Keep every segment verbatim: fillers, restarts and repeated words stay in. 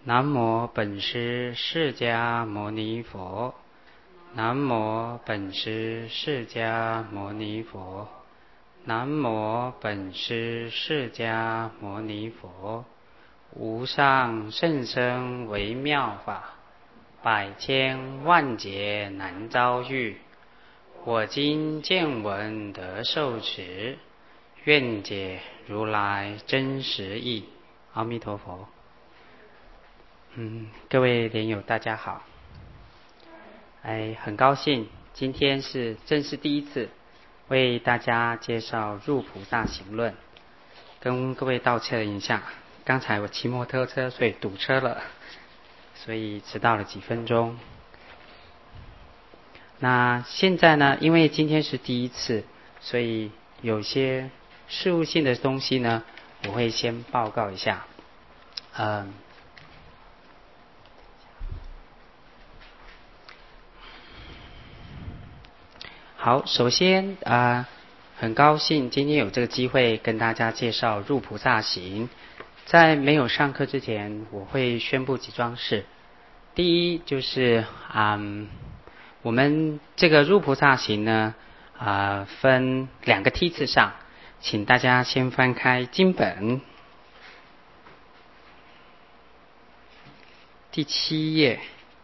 南无本师释迦牟尼佛。南无本师释迦牟尼佛。南无本师释迦牟尼佛。无上甚深微妙法，百千万劫难遭遇。我今见闻得受持，愿解如来真实义。阿弥陀佛。嗯，各位莲友大家好。哎，很高兴今天是正式第一次为大家介绍《入菩萨行论》，跟各位道歉一下，刚才我骑摩托车所以堵车了，所以迟到了几分钟。那现在呢，因为今天是第一次，所以有些事务性的东西呢，我会先报告一下。嗯。好，首先啊、呃，很高兴今天有这个机会跟大家介绍入菩萨行。在没有上课之前，我会宣布几桩事。第一就是嗯，我们这个入菩萨行呢，啊、呃，分两个梯次上，请大家先翻开经本第七页。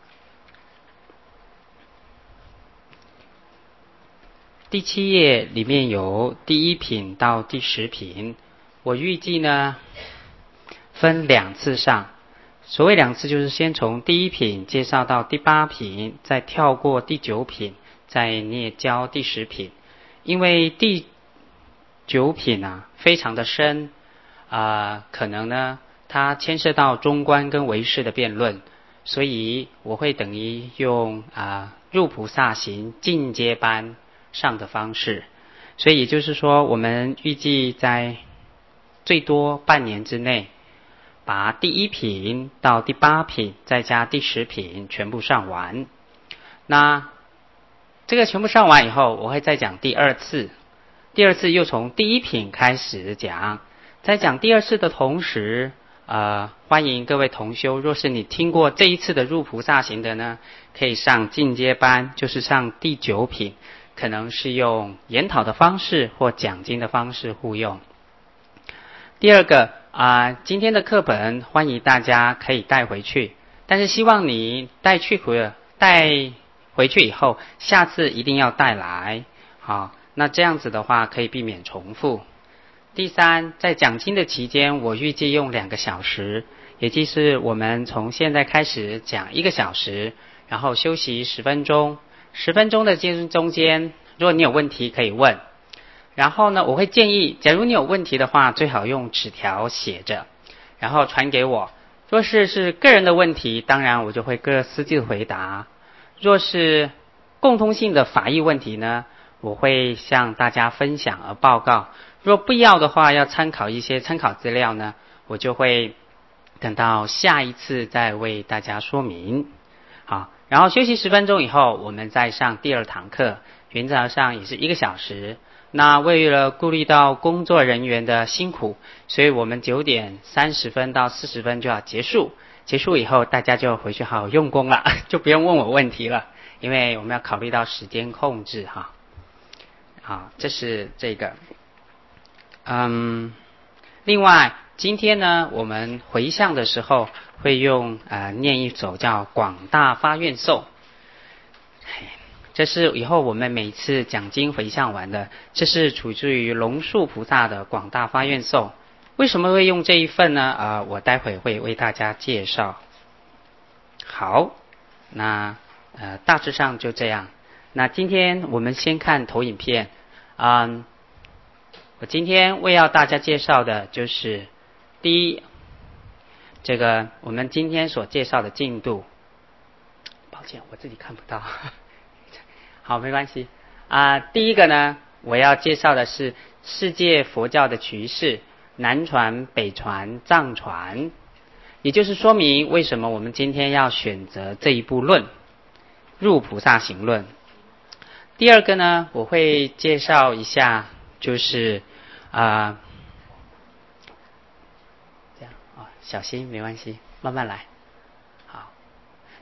第七页里面有第一品到第十品，我预计呢分两次上。所谓两次，就是先从第一品介绍到第八品，再跳过第九品，再念教第十品。因为第九品啊非常的深啊、呃，可能呢它牵涉到中观跟唯识的辩论，所以我会等于用啊、呃、入菩萨行进阶班上的方式，所以也就是说，我们预计在最多半年之内，把第一品到第八品，再加第十品全部上完。那这个全部上完以后，我会再讲第二次，第二次又从第一品开始讲。在讲第二次的同时，呃，欢迎各位同修，若是你听过这一次的入菩萨行的呢，可以上进阶班，就是上第九品。可能是用研讨的方式或讲经的方式互用。第二个啊、呃，今天的课本欢迎大家可以带回去，但是希望你带去回带回去以后，下次一定要带来，好，那这样子的话可以避免重复。第三，在讲经的期间，我预计用两个小时，也就是我们从现在开始讲一个小时，然后休息十分钟。十分钟的中间，如果你有问题可以问。然后呢，我会建议，假如你有问题的话，最好用纸条写着，然后传给我。若是是个人的问题，当然我就会各私自回答。若是共通性的法义问题呢，我会向大家分享而报告。若必要的话，要参考一些参考资料呢，我就会等到下一次再为大家说明。好，然后休息十分钟以后，我们再上第二堂课，原则上也是一个小时。那为了顾虑到工作人员的辛苦，所以我们九点三十分到四十分就要结束。结束以后，大家就回去好好用功了，就不用问我问题了，因为我们要考虑到时间控制哈。好，这是这个。嗯，另外今天呢，我们回向的时候会用呃念一首叫《广大发愿颂》，这是以后我们每次讲经回向完的，这是出自于龙树菩萨的《广大发愿颂》。为什么会用这一份呢？呃，我待会会为大家介绍。好，那呃大致上就这样。那今天我们先看投影片，嗯。我今天为要大家介绍的就是第一，这个我们今天所介绍的进度。抱歉，我自己看不到。好，没关系啊、呃。第一个呢，我要介绍的是世界佛教的趋势，南传、北传、藏传，也就是说明为什么我们今天要选择这一部论《入菩萨行论》。第二个呢，我会介绍一下，就是啊、呃，这样啊、哦，小心没关系，慢慢来。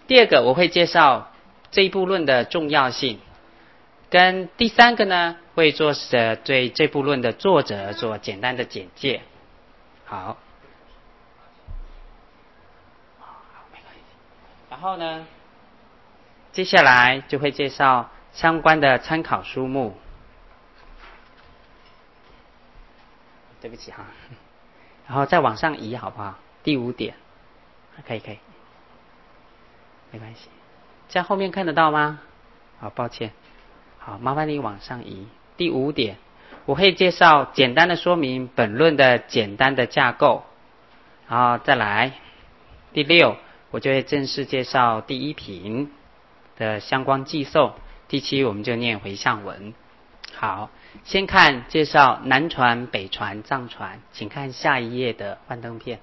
第二个我会介绍这一部论的重要性，跟第三个呢会做呃对这部论的作者做简单的简介。好，然后呢，接下来就会介绍相关的参考书目。对不起哈，然后再往上移好不好？第五点，可以可以，没关系。这样后面看得到吗？好，抱歉。好，麻烦你往上移。第五点，我会介绍简单的说明本论的简单的架构，然后再来第六，我就会正式介绍第一品的相关记诵。第七，我们就念回向文。好，先看介绍南传、北传、藏传，请看下一页的幻灯片。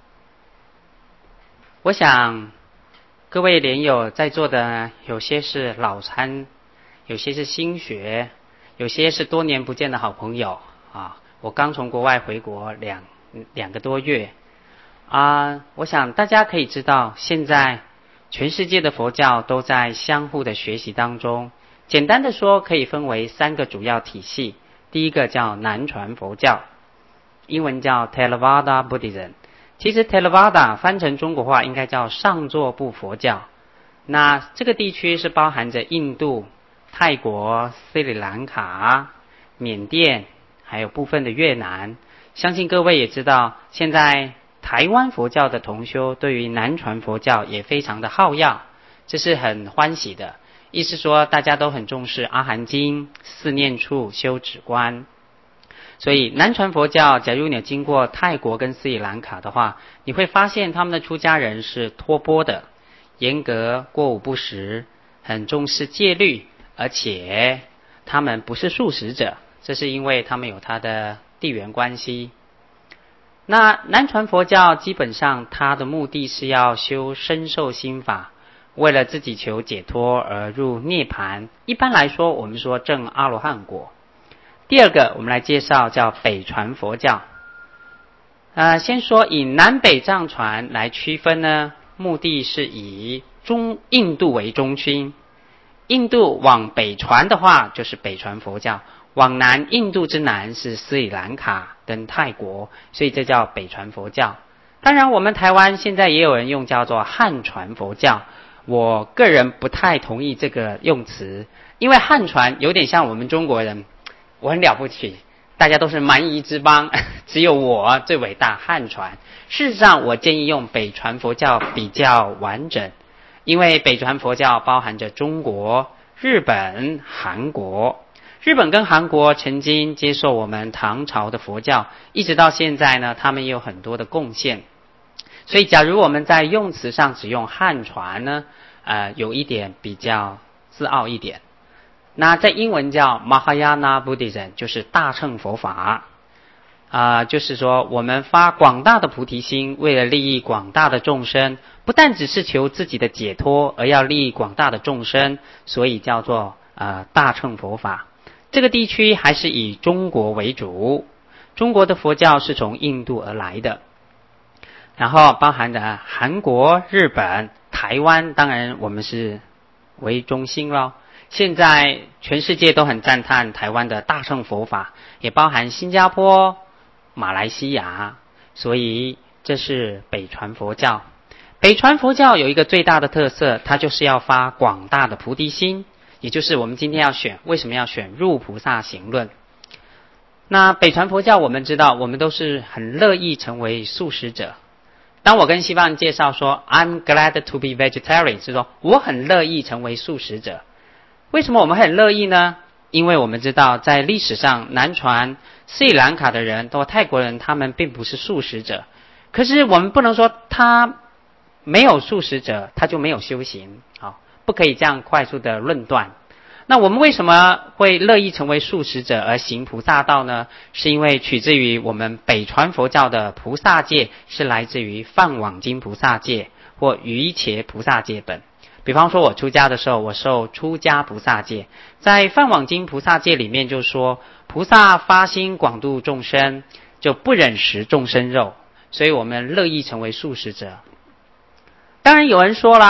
我想各位莲友在座的有些是老参，有些是新学，有些是多年不见的好朋友啊。我刚从国外回国两两个多月啊，我想大家可以知道，现在全世界的佛教都在相互的学习当中。简单的说，可以分为三个主要体系。第一个叫南传佛教，英文叫 Theravada Buddhism。其实 Theravada 翻成中国话应该叫上座部佛教。那这个地区是包含着印度、泰国、斯里兰卡、缅甸，还有部分的越南。相信各位也知道，现在台湾佛教的同修对于南传佛教也非常的好要，这是很欢喜的。意思说大家都很重视阿含经、四念处、修止观。所以南传佛教，假如你有经过泰国跟斯里兰卡的话，你会发现他们的出家人是托钵的，严格过午不食，很重视戒律，而且他们不是素食者，这是因为他们有他的地缘关系。那南传佛教基本上它的目的是要修身受心法，为了自己求解脱而入涅槃，一般来说我们说证阿罗汉果。第二个我们来介绍叫北传佛教。呃，先说以南北藏传来区分呢，目的是以中印度为中心，印度往北传的话就是北传佛教，往南印度之南是斯里兰卡跟泰国，所以这叫北传佛教。当然我们台湾现在也有人用叫做汉传佛教，我个人不太同意这个用词，因为汉传有点像我们中国人，我很了不起，大家都是蛮夷之邦，只有我最伟大，汉传。事实上我建议用北传佛教比较完整，因为北传佛教包含着中国、日本、韩国。日本跟韩国曾经接受我们唐朝的佛教，一直到现在呢，他们也有很多的贡献。所以假如我们在用词上只用汉传呢，呃，有一点比较自傲一点。那在英文叫 Mahayana Buddhism， 就是大乘佛法啊、呃，就是说我们发广大的菩提心，为了利益广大的众生，不但只是求自己的解脱，而要利益广大的众生，所以叫做呃大乘佛法。这个地区还是以中国为主，中国的佛教是从印度而来的，然后包含着韩国、日本、台湾，当然我们是为中心咯。现在全世界都很赞叹台湾的大乘佛法，也包含新加坡、马来西亚，所以这是北传佛教。北传佛教有一个最大的特色，它就是要发广大的菩提心，也就是我们今天要选，为什么要选入菩萨行论。那北传佛教我们知道，我们都是很乐意成为素食者。当我跟西方人介绍说 I'm glad to be vegetarian， 是说我很乐意成为素食者。为什么我们很乐意呢？因为我们知道在历史上南传斯里兰卡的人或泰国人，他们并不是素食者，可是我们不能说他没有素食者他就没有修行，好，不可以这样快速的论断。那我们为什么会乐意成为素食者而行菩萨道呢？是因为取自于我们北传佛教的菩萨戒是来自于梵网经菩萨戒或瑜伽菩萨戒本。比方说我出家的时候，我受出家菩萨戒，在梵网经菩萨戒里面就说，菩萨发心广度众生，就不忍食众生肉，所以我们乐意成为素食者。当然有人说啦，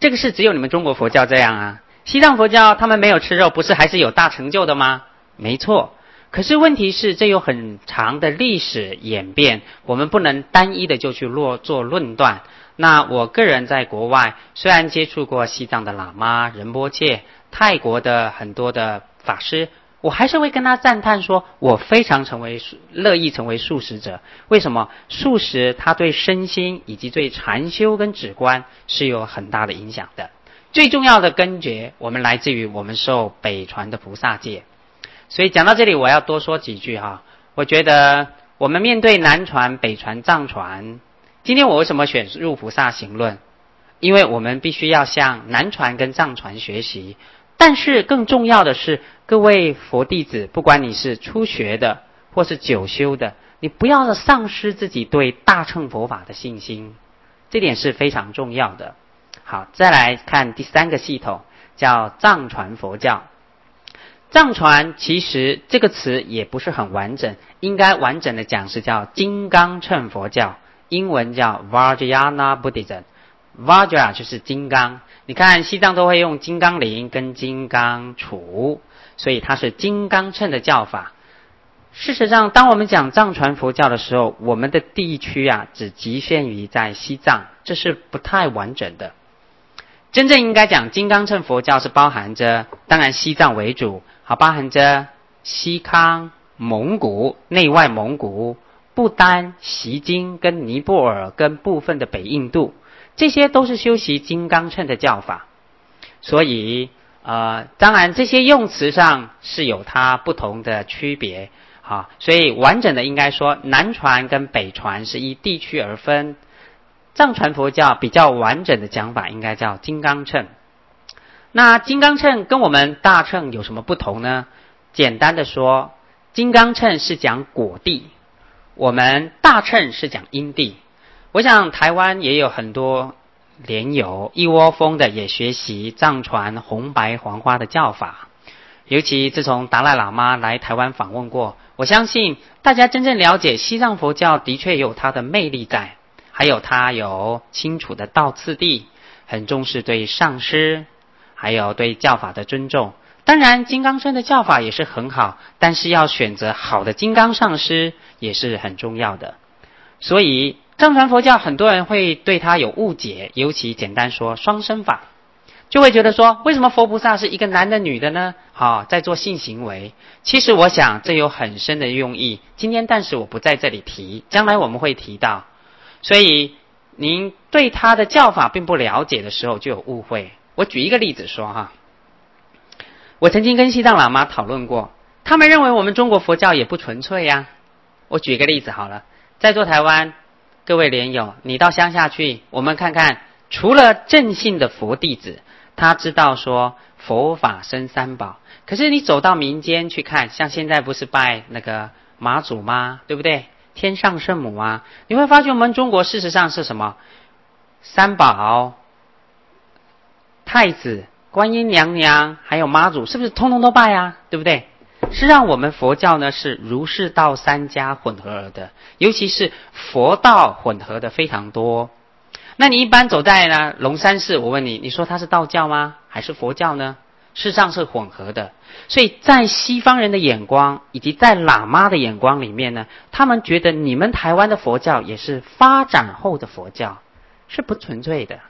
这个是只有你们中国佛教这样啊。西藏佛教他们没有吃肉，不是还是有大成就的吗？没错。可是问题是，这有很长的历史演变，我们不能单一的就去落做论断。那我个人在国外虽然接触过西藏的喇嘛、仁波切、泰国的很多的法师，我还是会跟他赞叹说，我非常成为乐意成为素食者。为什么？素食它对身心以及对禅修跟止观是有很大的影响的。最重要的根觉，我们来自于我们受北传的菩萨戒。所以讲到这里，我要多说几句哈。我觉得我们面对南传、北传、藏传，今天我为什么选入菩萨行论？因为我们必须要向南传跟藏传学习。但是更重要的是，各位佛弟子，不管你是初学的或是久修的，你不要丧失自己对大乘佛法的信心，这点是非常重要的。好，再来看第三个系统，叫藏传佛教。藏传其实这个词也不是很完整，应该完整的讲是叫金刚乘佛教，英文叫 Vajrayana Buddhism。Vajra 就是金刚，你看西藏都会用金刚铃跟金刚杵，所以它是金刚乘的教法。事实上，当我们讲藏传佛教的时候，我们的地区啊只局限于在西藏，这是不太完整的。真正应该讲金刚乘佛教是包含着，当然西藏为主，好，包含着西康、蒙古、内外蒙古、不丹、锡金跟尼泊尔跟部分的北印度，这些都是修习金刚乘的教法。所以呃，当然这些用词上是有它不同的区别，好，所以完整的应该说南传跟北传是依地区而分。藏传佛教比较完整的讲法应该叫金刚乘。那金刚乘跟我们大乘有什么不同呢？简单的说，金刚乘是讲果地，我们大乘是讲因地。我想台湾也有很多莲友一窝蜂的也学习藏传红白黄花的教法，尤其自从达赖喇嘛来台湾访问过，我相信大家真正了解西藏佛教的确有它的魅力在，还有它有清楚的道次第，很重视对上师，还有对教法的尊重。当然金刚乘的教法也是很好，但是要选择好的金刚上师也是很重要的。所以藏传佛教很多人会对它有误解，尤其简单说双生法，就会觉得说为什么佛菩萨是一个男的女的呢？好，在做性行为。其实我想这有很深的用意，今天但是我不在这里提，将来我们会提到。所以您对他的教法并不了解的时候就有误会。我举一个例子说哈，我曾经跟西藏喇嘛讨论过，他们认为我们中国佛教也不纯粹呀。我举一个例子好了，在座台湾各位莲友，你到乡下去，我们看看，除了正信的佛弟子，他知道说佛法生三宝，可是你走到民间去看，像现在不是拜那个妈祖吗？对不对？天上圣母啊，你会发觉我们中国事实上是什么？三宝、太子、观音娘娘还有妈祖，是不是通通都拜啊？对不对？是让我们佛教呢是儒释道三家混合而的，尤其是佛道混合的非常多。那你一般走在呢龙山寺，我问你，你说它是道教吗？还是佛教呢？事实上是混合的。所以在西方人的眼光以及在喇嘛的眼光里面呢，他们觉得你们台湾的佛教也是发展后的佛教，是不纯粹的，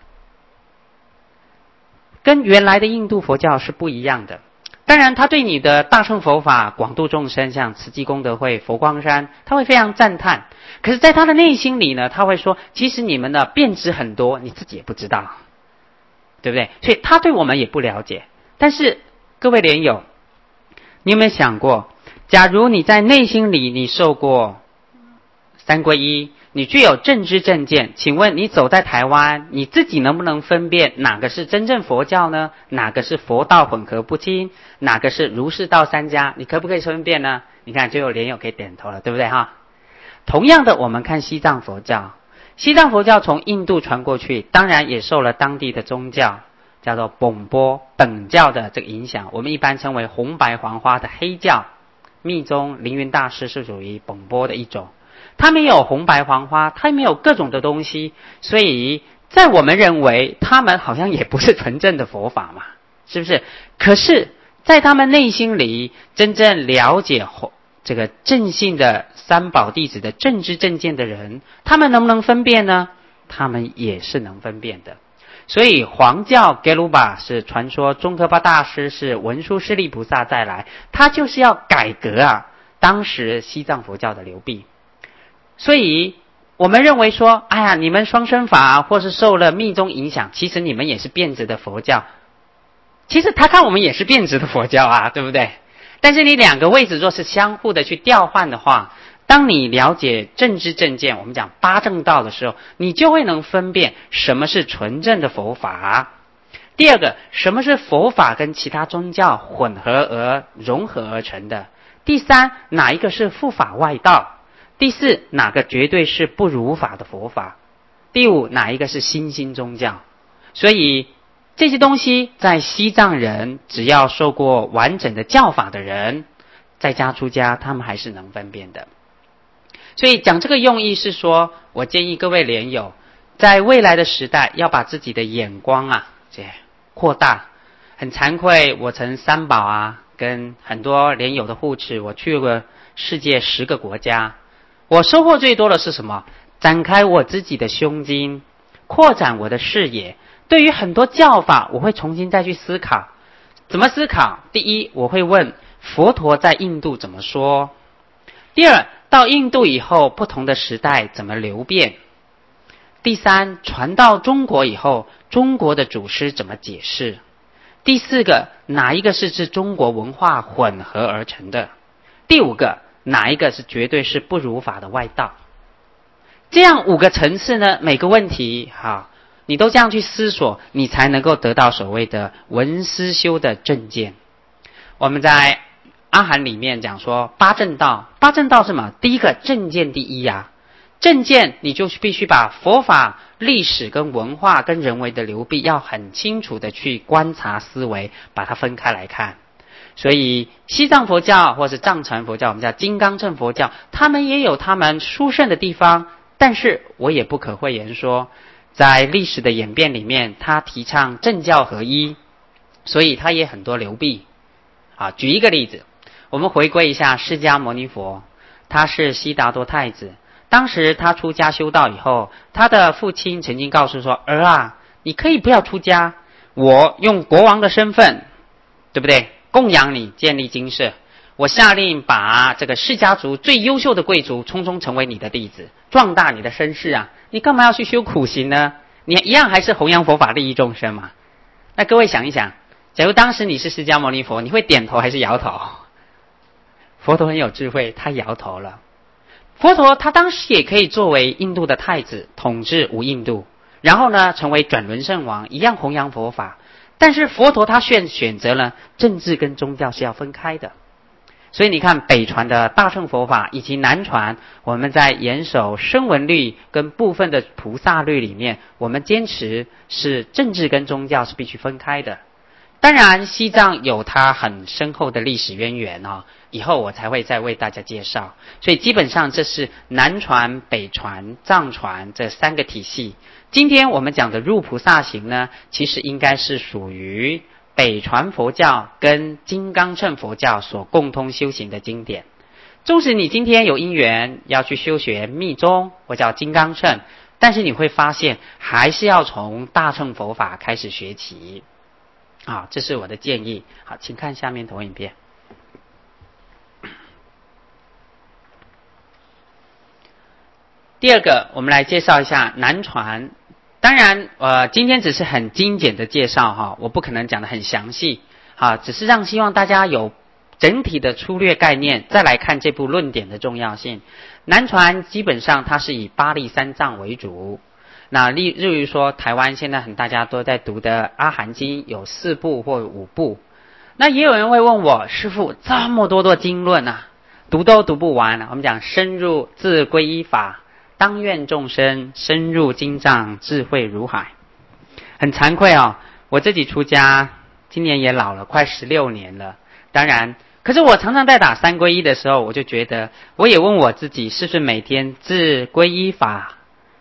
跟原来的印度佛教是不一样的。当然他对你的大乘佛法广度众生，像慈济功德会、佛光山，他会非常赞叹。可是在他的内心里呢，他会说其实你们的变质很多，你自己也不知道，对不对？所以他对我们也不了解。但是各位莲友，你有没有想过，假如你在内心里你受过三皈依，你具有正知正见，请问你走在台湾，你自己能不能分辨哪个是真正佛教呢？哪个是佛道混合不清？哪个是儒释道三家？你可不可以分辨呢？你看就有莲友可以点头了，对不对哈？同样的，我们看西藏佛教，西藏佛教从印度传过去，当然也受了当地的宗教叫做本波本教的这个影响，我们一般称为红白黄花的黑教。密宗凌云大师是属于本波的一种，他没有红白黄花，他没有各种的东西，所以在我们认为他们好像也不是纯正的佛法嘛，是不是？可是在他们内心里真正了解这个正信的三宝弟子的正知正见的人，他们能不能分辨呢？他们也是能分辨的。所以黄教 Gelupa 是传说宗喀巴大师是文殊师利菩萨再来，他就是要改革啊当时西藏佛教的流弊。所以我们认为说，哎呀，你们双生法或是受了密宗影响，其实你们也是变质的佛教。其实他看我们也是变质的佛教啊，对不对？但是你两个位置若是相互的去调换的话，当你了解正知正见，我们讲八正道的时候，你就会能分辨什么是纯正的佛法。第二个，什么是佛法跟其他宗教混合而融合而成的。第三，哪一个是附法外道。第四，哪个绝对是不如法的佛法。第五，哪一个是新兴宗教。所以这些东西在西藏人只要受过完整的教法的人，在家出家他们还是能分辨的。所以讲这个用意是说，我建议各位莲友在未来的时代要把自己的眼光啊这扩大。很惭愧，我曾三宝啊跟很多莲友的护持，我去过世界十个国家，我收获最多的是什么？展开我自己的胸襟，扩展我的视野。对于很多教法我会重新再去思考。怎么思考？第一，我会问佛陀在印度怎么说。第二，到印度以后不同的时代怎么流变。第三，传到中国以后中国的祖师怎么解释。第四个，哪一个是指中国文化混合而成的。第五个，哪一个是绝对是不如法的外道。这样五个层次呢，每个问题好，你都这样去思索，你才能够得到所谓的闻思修的正见。我们在阿含里面讲说八正道，八正道是什么？第一个正见第一啊，正见你就必须把佛法历史跟文化跟人为的流弊要很清楚的去观察思维，把它分开来看。所以西藏佛教或是藏传佛教，我们叫金刚乘佛教，他们也有他们殊胜的地方，但是我也不可讳言说，在历史的演变里面，他提倡政教合一，所以他也很多流弊啊。举一个例子，我们回归一下释迦牟尼佛，他是悉达多太子。当时他出家修道以后，他的父亲曾经告诉说，儿啊，你可以不要出家，我用国王的身份，对不对，供养你，建立精舍。我下令把这个释迦族最优秀的贵族通通成为你的弟子，壮大你的身世啊！你干嘛要去修苦行呢？你一样还是弘扬佛法利益众生嘛。那各位想一想，假如当时你是释迦牟尼佛，你会点头还是摇头？佛陀很有智慧，他摇头了。佛陀他当时也可以作为印度的太子，统治无印度，然后呢成为转轮圣王，一样弘扬佛法。但是佛陀他选选择了政治跟宗教是要分开的。所以你看北传的大乘佛法以及南传，我们在严守声闻律跟部分的菩萨律里面，我们坚持是政治跟宗教是必须分开的。当然西藏有它很深厚的历史渊源哦，以后我才会再为大家介绍。所以基本上这是南传、北传、藏传这三个体系。今天我们讲的入菩萨行呢，其实应该是属于北传佛教跟金刚乘佛教所共同修行的经典。纵使你今天有因缘要去修学密宗或叫金刚乘，但是你会发现还是要从大乘佛法开始学起啊，这是我的建议。好，请看下面投影片。第二个，我们来介绍一下南传。当然呃，今天只是很精简的介绍哈，我不可能讲得很详细啊，只是让希望大家有整体的粗略概念，再来看这部论点的重要性。南传基本上它是以八力三藏为主，那例如说台湾现在很大家都在读的阿含经有四部或五部。那也有人会问我，师父这么多的经论啊，读都读不完啊。我们讲深入自皈依法，当愿众生深入经藏，智慧如海。很惭愧哦，我自己出家今年也老了，快十六年了。当然可是我常常在打三皈依的时候，我就觉得我也问我自己，是不是每天自皈依法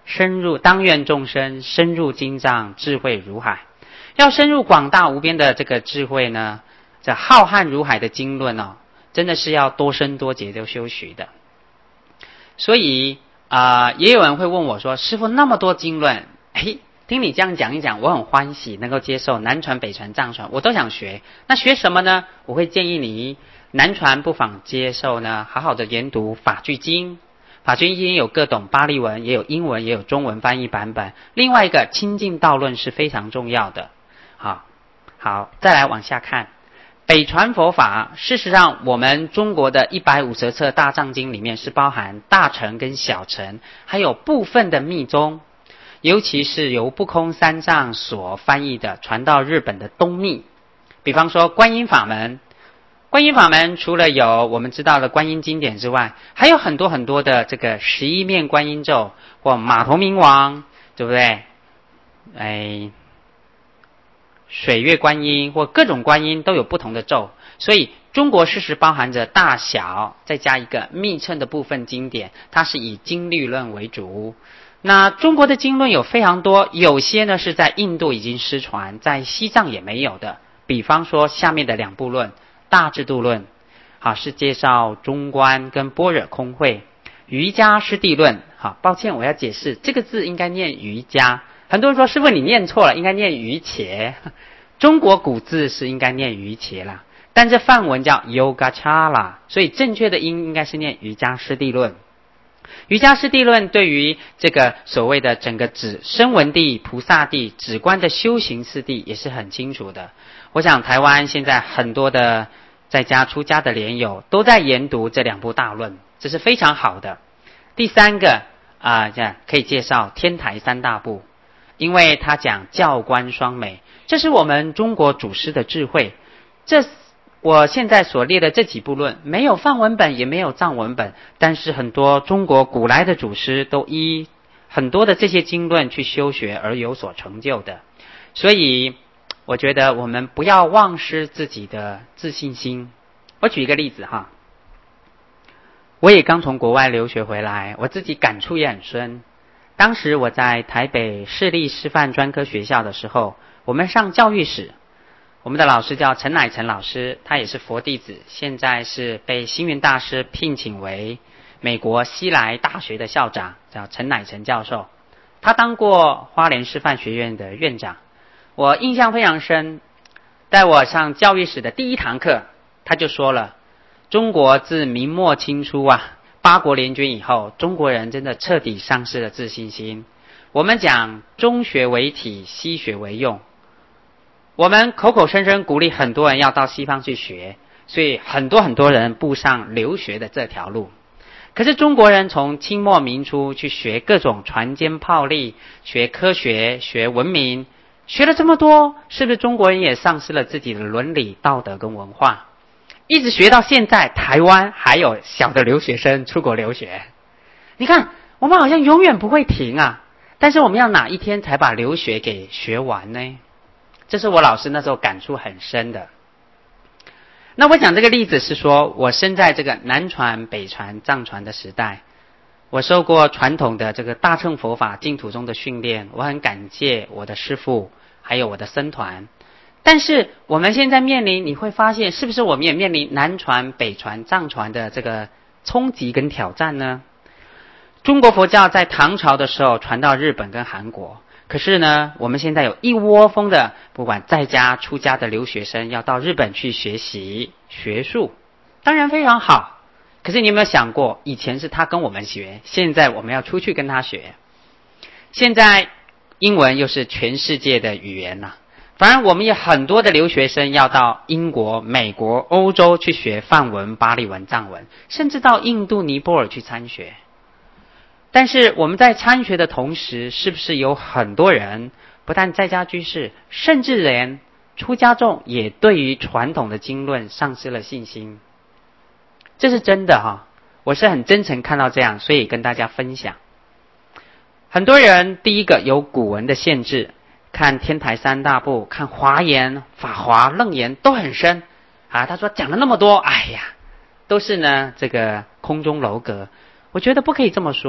深入当愿众生深入经藏，智慧如海。要深入广大无边的这个智慧呢，这浩瀚如海的经论哦，真的是要多深多劫都修习的。所以啊、呃，也有人会问我说，师父那么多经论，哎，听你这样讲一讲，我很欢喜能够接受南传北传藏传，我都想学。那学什么呢？我会建议你南传不妨接受呢，好好的研读法句经。法句经有各种巴利文，也有英文，也有中文翻译版本。另外一个清净道论是非常重要的。好，好，再来往下看。北传佛法，事实上我们中国的一百五十册大藏经里面是包含大乘跟小乘，还有部分的密宗，尤其是由不空三藏所翻译的传到日本的东密。比方说观音法门，观音法门除了有我们知道的观音经典之外，还有很多很多的这个十一面观音咒，或马头明王，对不对？哎，水月观音或各种观音都有不同的咒，所以中国事实包含着大小，再加一个密乘的部分经典，它是以经律论为主。那中国的经论有非常多，有些呢是在印度已经失传，在西藏也没有的。比方说下面的两部论，大智度论，好，是介绍中观跟般若空慧。瑜伽师地论，好，抱歉我要解释，这个字应该念瑜伽，很多人说师父你念错了，应该念瑜伽。中国古字是应该念瑜伽啦，但这梵文叫 Yogacara， 所以正确的音应该是念瑜伽师地论。瑜伽师地论对于这个所谓的整个指声闻地、菩萨地、止观的修行四地也是很清楚的。我想台湾现在很多的在家出家的莲友都在研读这两部大论，这是非常好的。第三个啊，这样可以介绍天台三大部，因为他讲教观双美，这是我们中国祖师的智慧。这我现在所列的这几部论，没有梵文本，也没有藏文本，但是很多中国古来的祖师都依很多的这些经论去修学而有所成就的。所以我觉得我们不要忘失自己的自信心。我举一个例子哈，我也刚从国外留学回来，我自己感触也很深。当时我在台北市立师范专科学校的时候，我们上教育史，我们的老师叫陈乃成老师，他也是佛弟子，现在是被星云大师聘请为美国西来大学的校长，叫陈乃成教授。他当过花莲师范学院的院长。我印象非常深，在我上教育史的第一堂课，他就说了，中国自明末清初啊，八国联军以后，中国人真的彻底丧失了自信心。我们讲中学为体，西学为用，我们口口声声鼓励很多人要到西方去学，所以很多很多人步上留学的这条路。可是中国人从清末明初去学各种船坚炮利，学科学，学文明，学了这么多，是不是中国人也丧失了自己的伦理道德跟文化？一直学到现在，台湾还有小的留学生出国留学。你看我们好像永远不会停啊，但是我们要哪一天才把留学给学完呢？这是我老师那时候感触很深的。那我讲这个例子是说，我生在这个南传北传藏传的时代，我受过传统的这个大乘佛法净土中的训练，我很感谢我的师父还有我的僧团。但是我们现在面临，你会发现是不是我们也面临南传北传藏传的这个冲击跟挑战呢？中国佛教在唐朝的时候传到日本跟韩国，可是呢我们现在有一窝蜂的不管在家出家的留学生要到日本去学习学术，当然非常好，可是你有没有想过，以前是他跟我们学，现在我们要出去跟他学。现在英文又是全世界的语言啊，反而我们有很多的留学生要到英国、美国、欧洲去学梵文、巴利文、藏文，甚至到印度、尼泊尔去参学。但是我们在参学的同时，是不是有很多人不但在家居士，甚至连出家众也对于传统的经论丧失了信心？这是真的哈，我是很真诚看到这样，所以跟大家分享。很多人第一个有古文的限制，看天台三大部，看华严、法华、楞严都很深啊。他说讲了那么多，哎呀，都是呢这个空中楼阁。我觉得不可以这么说，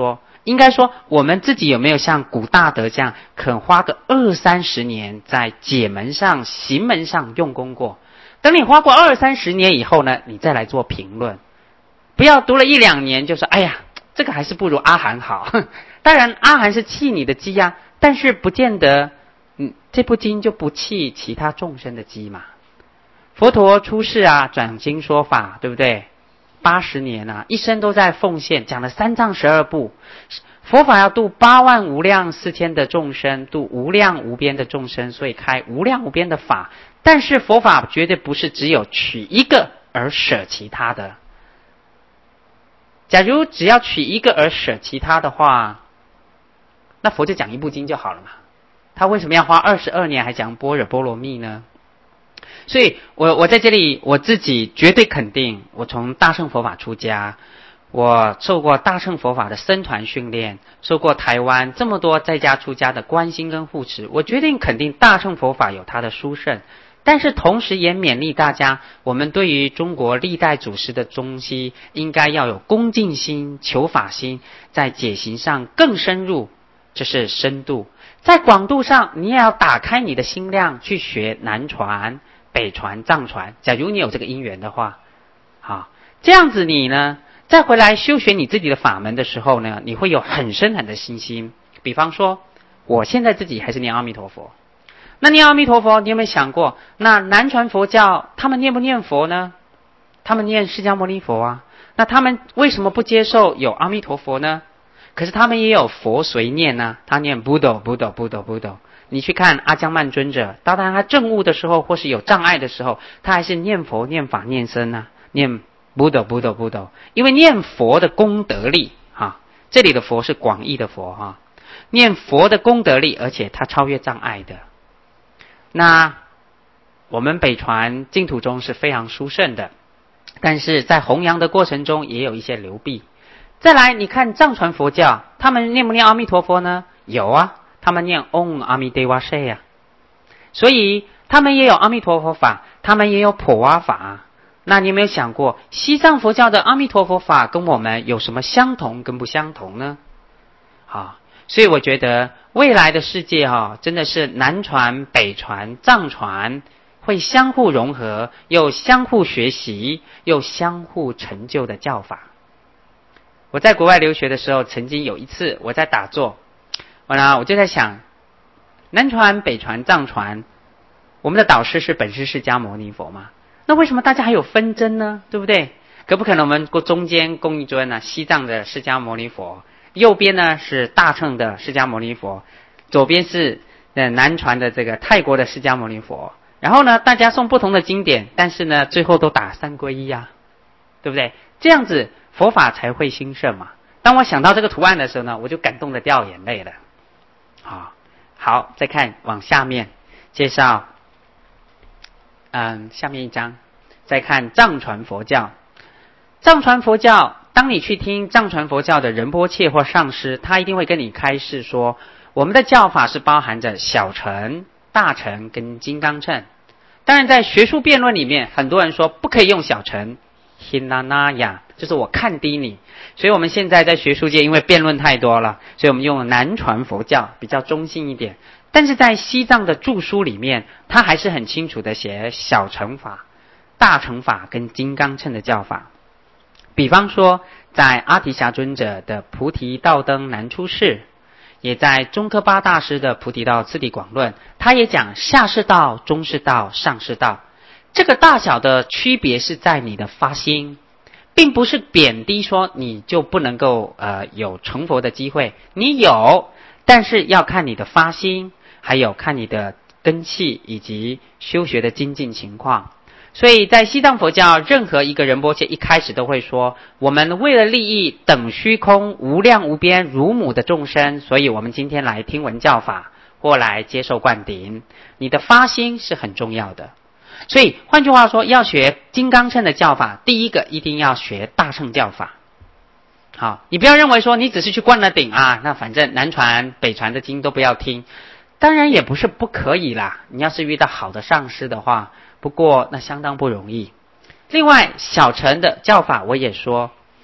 应该说我们自己有没有像古大德这样肯花个二三十年在解门上行门上用功过？等你花过二三十年以后呢，你再来做评论，不要读了一两年就说哎呀这个还是不如阿含好。当然阿含是弃你的机啊，但是不见得嗯，这部经就不弃其他众生的机嘛。佛陀出世啊，转经说法，对不对？八十年啊，一生都在奉献，讲了三藏十二部。佛法要度八万无量四千的众生，度无量无边的众生，所以开无量无边的法。但是佛法绝对不是只有取一个而舍其他的。假如只要取一个而舍其他的话，那佛就讲一部经就好了嘛。他为什么要花二十二年还讲般若波罗蜜呢？所以我我在这里我自己绝对肯定，我从大乘佛法出家，我受过大乘佛法的僧团训练，受过台湾这么多在家出家的关心跟护持，我决定肯定大乘佛法有它的殊胜。但是同时也勉励大家，我们对于中国历代祖师的东西应该要有恭敬心、求法心，在解行上更深入，这是深度。在广度上你也要打开你的心量去学南传、北传、藏传，假如你有这个因缘的话，好，这样子你呢再回来修学你自己的法门的时候呢，你会有很深很的信心。比方说我现在自己还是念阿弥陀佛，那念阿弥陀佛你有没有想过，那南传佛教他们念不念佛呢？他们念释迦牟尼佛啊，那他们为什么不接受有阿弥陀佛呢？可是他们也有佛随念啊，他念 Buddha Buddha Buddha Buddha。你去看阿姜曼尊者，当然他证悟的时候或是有障碍的时候，他还是念佛念法念僧啊，念 Buddha Buddha Buddha。因为念佛的功德力啊，这里的佛是广义的佛啊，念佛的功德力，而且他超越障碍的。那我们北传净土中是非常殊胜的，但是在弘扬的过程中也有一些流弊。再来你看藏传佛教，他们念不念阿弥陀佛呢？有啊，他们念 Om Amideva Shaya， 所以他们也有阿弥陀佛法，他们也有普瓦法。那你有没有想过西藏佛教的阿弥陀佛法跟我们有什么相同跟不相同呢？好，所以我觉得未来的世界哈，真的是南传、北传、藏传会相互融合，又相互学习，又相互成就的教法。我在国外留学的时候，曾经有一次我在打坐，完了我就在想，南传、北传、藏传，我们的导师是本师释迦牟尼佛嘛？那为什么大家还有纷争呢？对不对？可不可能我们中间供一尊啊，西藏的释迦牟尼佛，右边呢是大乘的释迦牟尼佛，左边是南传的这个泰国的释迦牟尼佛，然后呢大家诵不同的经典，但是呢最后都打三皈依啊，对不对？这样子佛法才会兴盛嘛。当我想到这个图案的时候呢，我就感动的掉眼泪了。好，好，再看往下面介绍，嗯，下面一章，再看藏传佛教。藏传佛教，当你去听藏传佛教的仁波切或上师，他一定会跟你开示说，我们的教法是包含着小乘、大乘跟金刚乘。当然在学术辩论里面，很多人说不可以用小乘，Hinanaya， 就是我看低你。所以我们现在在学术界因为辩论太多了，所以我们用南传佛教比较中性一点。但是在西藏的著书里面，他还是很清楚的写小乘法、大乘法跟金刚乘的教法。比方说在阿提峡尊者的菩提道灯南出世，也在宗喀巴大师的菩提道次第广论，他也讲下士道、中士道、上士道。这个大小的区别是在你的发心，并不是贬低说你就不能够呃有成佛的机会，你有，但是要看你的发心，还有看你的根器以及修学的精进情况。所以在西藏佛教，任何一个仁波切一开始都会说，我们为了利益等虚空无量无边如母的众生，所以我们今天来听闻教法或来接受灌顶，你的发心是很重要的。所以换句话说，要学金刚乘的教法，第一个一定要学大乘教法。好，你不要认为说你只是去灌了顶啊，那反正南传北传的经都不要听。当然也不是不可以啦，你要是遇到好的上师的话，不过那相当不容易。另外小乘的教法我也说，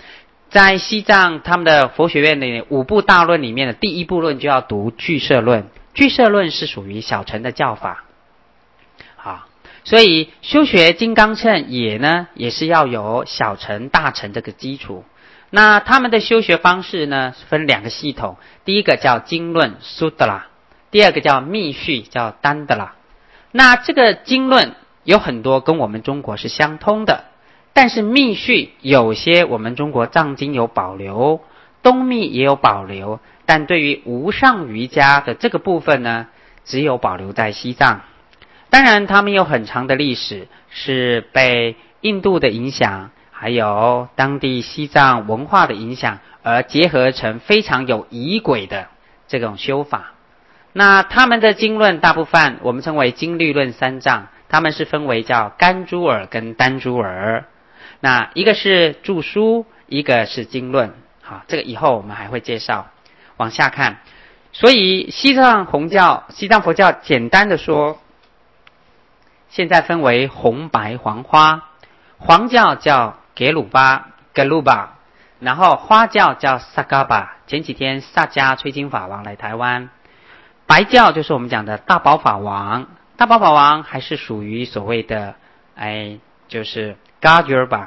在西藏他们的佛学院的五部大论里面的第一部论就要读俱舍论，俱舍论是属于小乘的教法。好，所以修学金刚乘也呢，也是要有小乘大乘这个基础。那他们的修学方式呢，分两个系统，第一个叫经论 Sudra， 第二个叫密续叫 Dandala。 那这个经论有很多跟我们中国是相通的，但是密续有些我们中国藏经有保留，东密也有保留，但对于无上瑜伽的这个部分呢，只有保留在西藏。当然他们有很长的历史，是被印度的影响还有当地西藏文化的影响而结合成非常有仪轨的这种修法。那他们的经论大部分我们称为经律论三藏，他们是分为叫甘珠尔跟丹珠尔，那一个是著书，一个是经论。好，这个以后我们还会介绍。往下看，所以西藏红教西藏佛教简单的说，现在分为红白黄花，黄教叫给鲁巴 Galuba， 然后花教叫萨嘎巴，前几天萨迦吹经法王来台湾。白教就是我们讲的大宝法王，大宝法王还是属于所谓的哎，就是 Gajurba，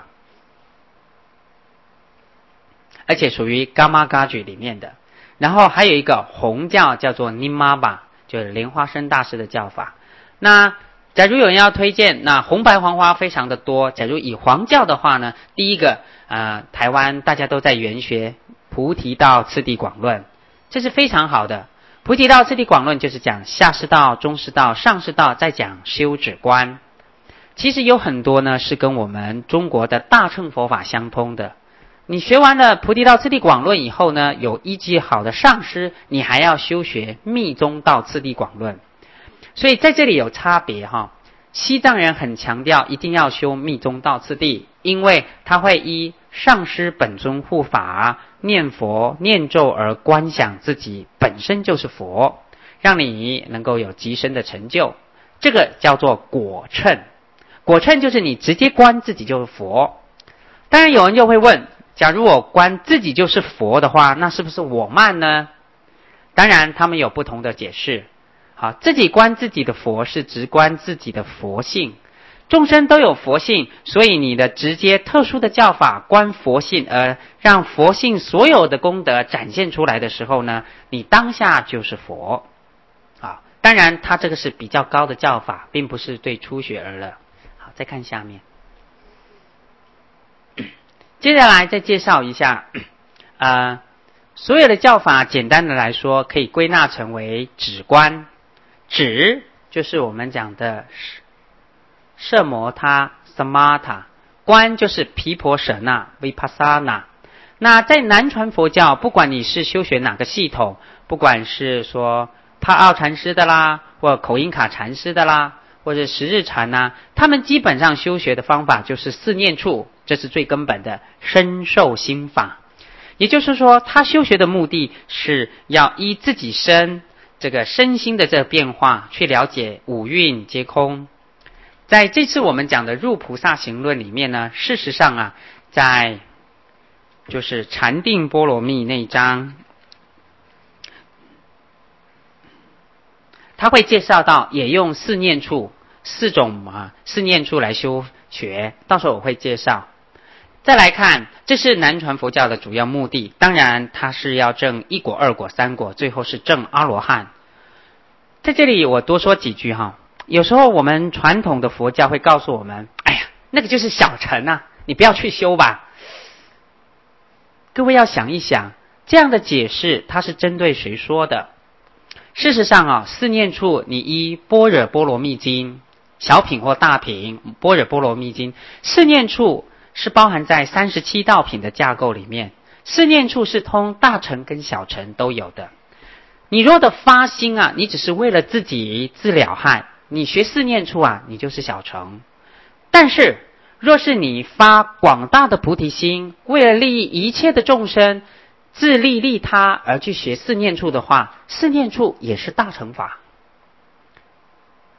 而且属于 Gama Gaju 里面的。然后还有一个红教叫做 Nimaba， 就是莲花生大师的教法。那假如有人要推荐，那红白黄花非常的多。假如以黄教的话呢，第一个呃，台湾大家都在研学菩提道次第广论，这是非常好的。菩提道次第广论就是讲下士道、中士道、上士道，再讲修止观。其实有很多呢是跟我们中国的大乘佛法相通的。你学完了菩提道次第广论以后呢，有依据好的上师，你还要修学密宗道次第广论。所以在这里有差别哈。西藏人很强调一定要修密宗道次第，因为他会依上师本尊护法念佛念咒而观想自己本身就是佛，让你能够有极深的成就，这个叫做果乘。果乘就是你直接观自己就是佛。当然有人就会问，假如我观自己就是佛的话，那是不是我慢呢？当然他们有不同的解释。好，自己观自己的佛是直观自己的佛性，众生都有佛性，所以你的直接特殊的教法观佛性，而让佛性所有的功德展现出来的时候呢，你当下就是佛。好，当然他这个是比较高的教法，并不是对初学而了。好，再看下面，接下来再介绍一下呃，所有的教法简单的来说可以归纳成为止观。止就是我们讲的摄摩他 samatha， 观就是毗婆舍那 vipassana。 那在南传佛教，不管你是修学哪个系统，不管是说帕奥禅师的啦，或口音卡禅师的啦，或者十日禅啊，他们基本上修学的方法就是四念处，这是最根本的身受心法。也就是说他修学的目的是要依自己身这个身心的这个变化去了解五蕴皆空。在这次我们讲的入菩萨行论里面呢，事实上啊，在就是禅定波罗蜜那一章，他会介绍到也用四念处四种啊四念处来修学，到时候我会介绍。再来看，这是南传佛教的主要目的，当然它是要证一果二果三果，最后是证阿罗汉。在这里我多说几句哈。有时候我们传统的佛教会告诉我们，哎呀，那个就是小乘啊，你不要去修吧。各位要想一想，这样的解释它是针对谁说的？事实上啊，四念处你依般若波罗蜜经小品或大品般若波罗蜜经，四念处是包含在三十七道品的架构里面，四念处是通大乘跟小乘都有的。你若的发心啊，你只是为了自己自了害，你学四念处啊，你就是小乘。但是若是你发广大的菩提心，为了利益一切的众生，自利利他而去学四念处的话，四念处也是大乘法。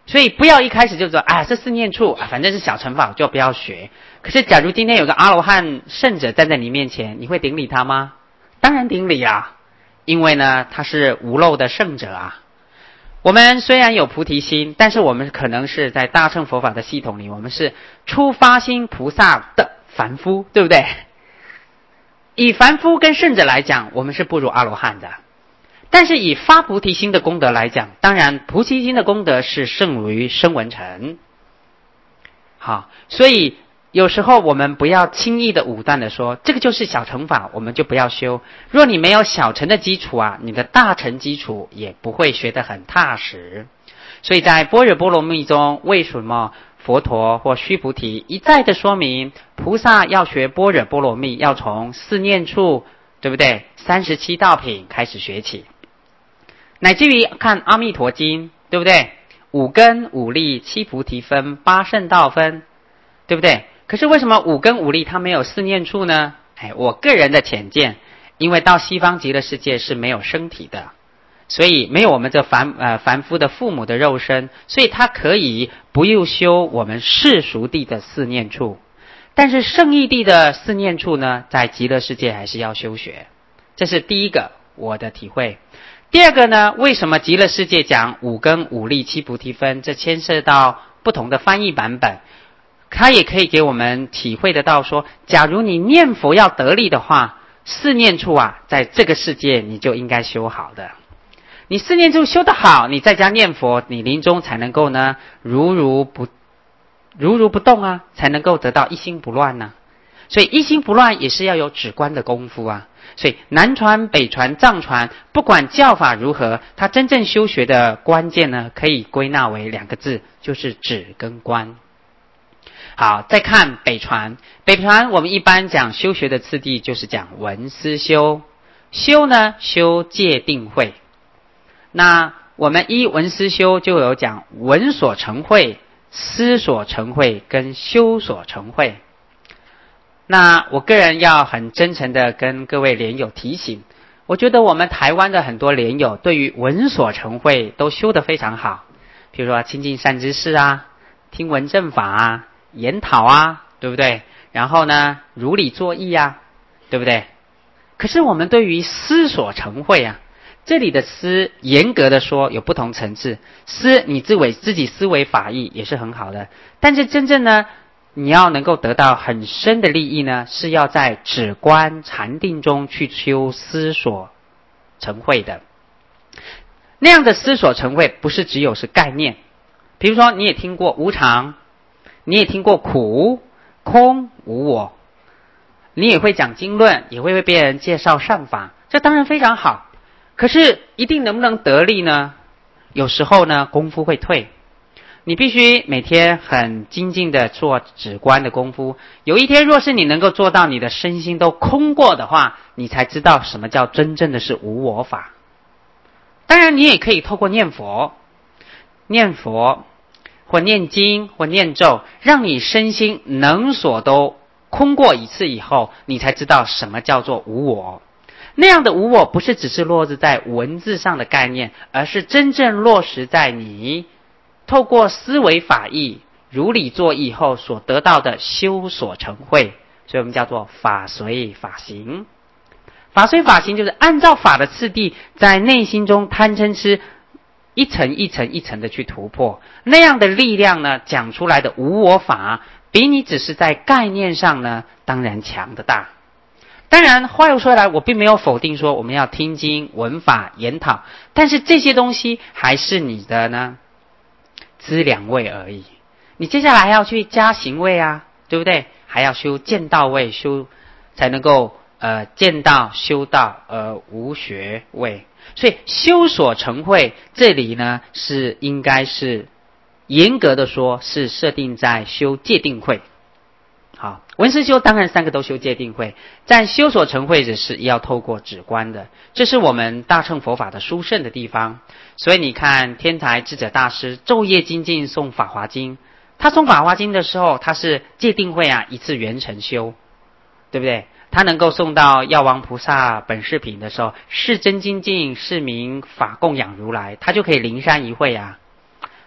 所以不要一开始就说啊，这四念处啊，反正是小乘法，我就不要学。可是假如今天有个阿罗汉圣者站在你面前，你会顶礼他吗？当然顶礼啊，因为呢他是无漏的圣者啊。我们虽然有菩提心，但是我们可能是在大乘佛法的系统里，我们是初发心菩萨的凡夫，对不对？以凡夫跟圣者来讲，我们是不如阿罗汉的。但是以发菩提心的功德来讲，当然菩提心的功德是胜于声闻乘。好，所以有时候我们不要轻易的武断的说这个就是小乘法，我们就不要修。若你没有小乘的基础啊，你的大乘基础也不会学得很踏实。所以在般若波罗蜜中，为什么佛陀或须菩提一再的说明菩萨要学般若波罗蜜，要从四念处，对不对？三十七道品开始学起，乃至于看阿弥陀经，对不对？五根五力七菩提分八圣道分，对不对？可是为什么五根五力它没有四念处呢？哎，我个人的浅见，因为到西方极乐世界是没有身体的，所以没有我们这凡呃凡夫的父母的肉身，所以他可以不用修我们世俗地的四念处。但是圣义地的四念处呢，在极乐世界还是要修学，这是第一个我的体会。第二个呢，为什么极乐世界讲五根五力七菩提分？这牵涉到不同的翻译版本，它也可以给我们体会得到说，假如你念佛要得力的话，四念处啊，在这个世界你就应该修好的。你四念处修得好，你在家念佛，你临终才能够呢如如不如如不动啊，才能够得到一心不乱啊。所以一心不乱也是要有止观的功夫啊。所以南传北传藏传，不管教法如何，它真正修学的关键呢，可以归纳为两个字，就是止跟观。好，再看北传，北传我们一般讲修学的次第就是讲闻思修，修呢修戒定慧。那我们依闻思修就有讲闻所成慧、思所成慧跟修所成慧。那我个人要很真诚的跟各位莲友提醒，我觉得我们台湾的很多莲友对于闻所成慧都修得非常好，比如说亲近善知识啊，听闻正法啊，研讨啊，对不对？然后呢如理作意啊，对不对？可是我们对于思所成慧啊，这里的思严格的说有不同层次，思你自为自己思维法义也是很好的，但是真正呢你要能够得到很深的利益呢，是要在止观禅定中去修思所成慧的。那样的思所成慧不是只有是概念，比如说你也听过无常，你也听过苦空无我，你也会讲经论，也会为别人介绍善法，这当然非常好。可是一定能不能得力呢？有时候呢功夫会退，你必须每天很精进的做止观的功夫。有一天若是你能够做到你的身心都空过的话，你才知道什么叫真正的是无我法。当然你也可以透过念佛念佛或念经或念咒，让你身心能所都空过一次以后，你才知道什么叫做无我。那样的无我不是只是落实在文字上的概念，而是真正落实在你透过思维法义如理作意后所得到的修所成慧，所以我们叫做法随法行。法随法行就是按照法的次第，在内心中贪嗔痴一层一层一层的去突破，那样的力量呢，讲出来的无我法比你只是在概念上呢当然强得大。当然话又说来，我并没有否定说我们要听经闻法研讨，但是这些东西还是你的呢资粮位而已。你接下来还要去加行位啊，对不对？还要修见道位，修才能够呃见道修道而无学位。所以修所成慧这里呢是应该是严格的说是设定在修戒定慧。好，闻思修当然三个都修戒定慧，在修所成慧只是要透过止观的，这是我们大乘佛法的殊胜的地方。所以你看天台智者大师昼夜精进诵法华经，他诵法华经的时候，他是戒定慧啊一次圆成修，对不对？他能够诵到药王菩萨本事品的时候，是真精进是名法供养如来，他就可以灵山一会啊。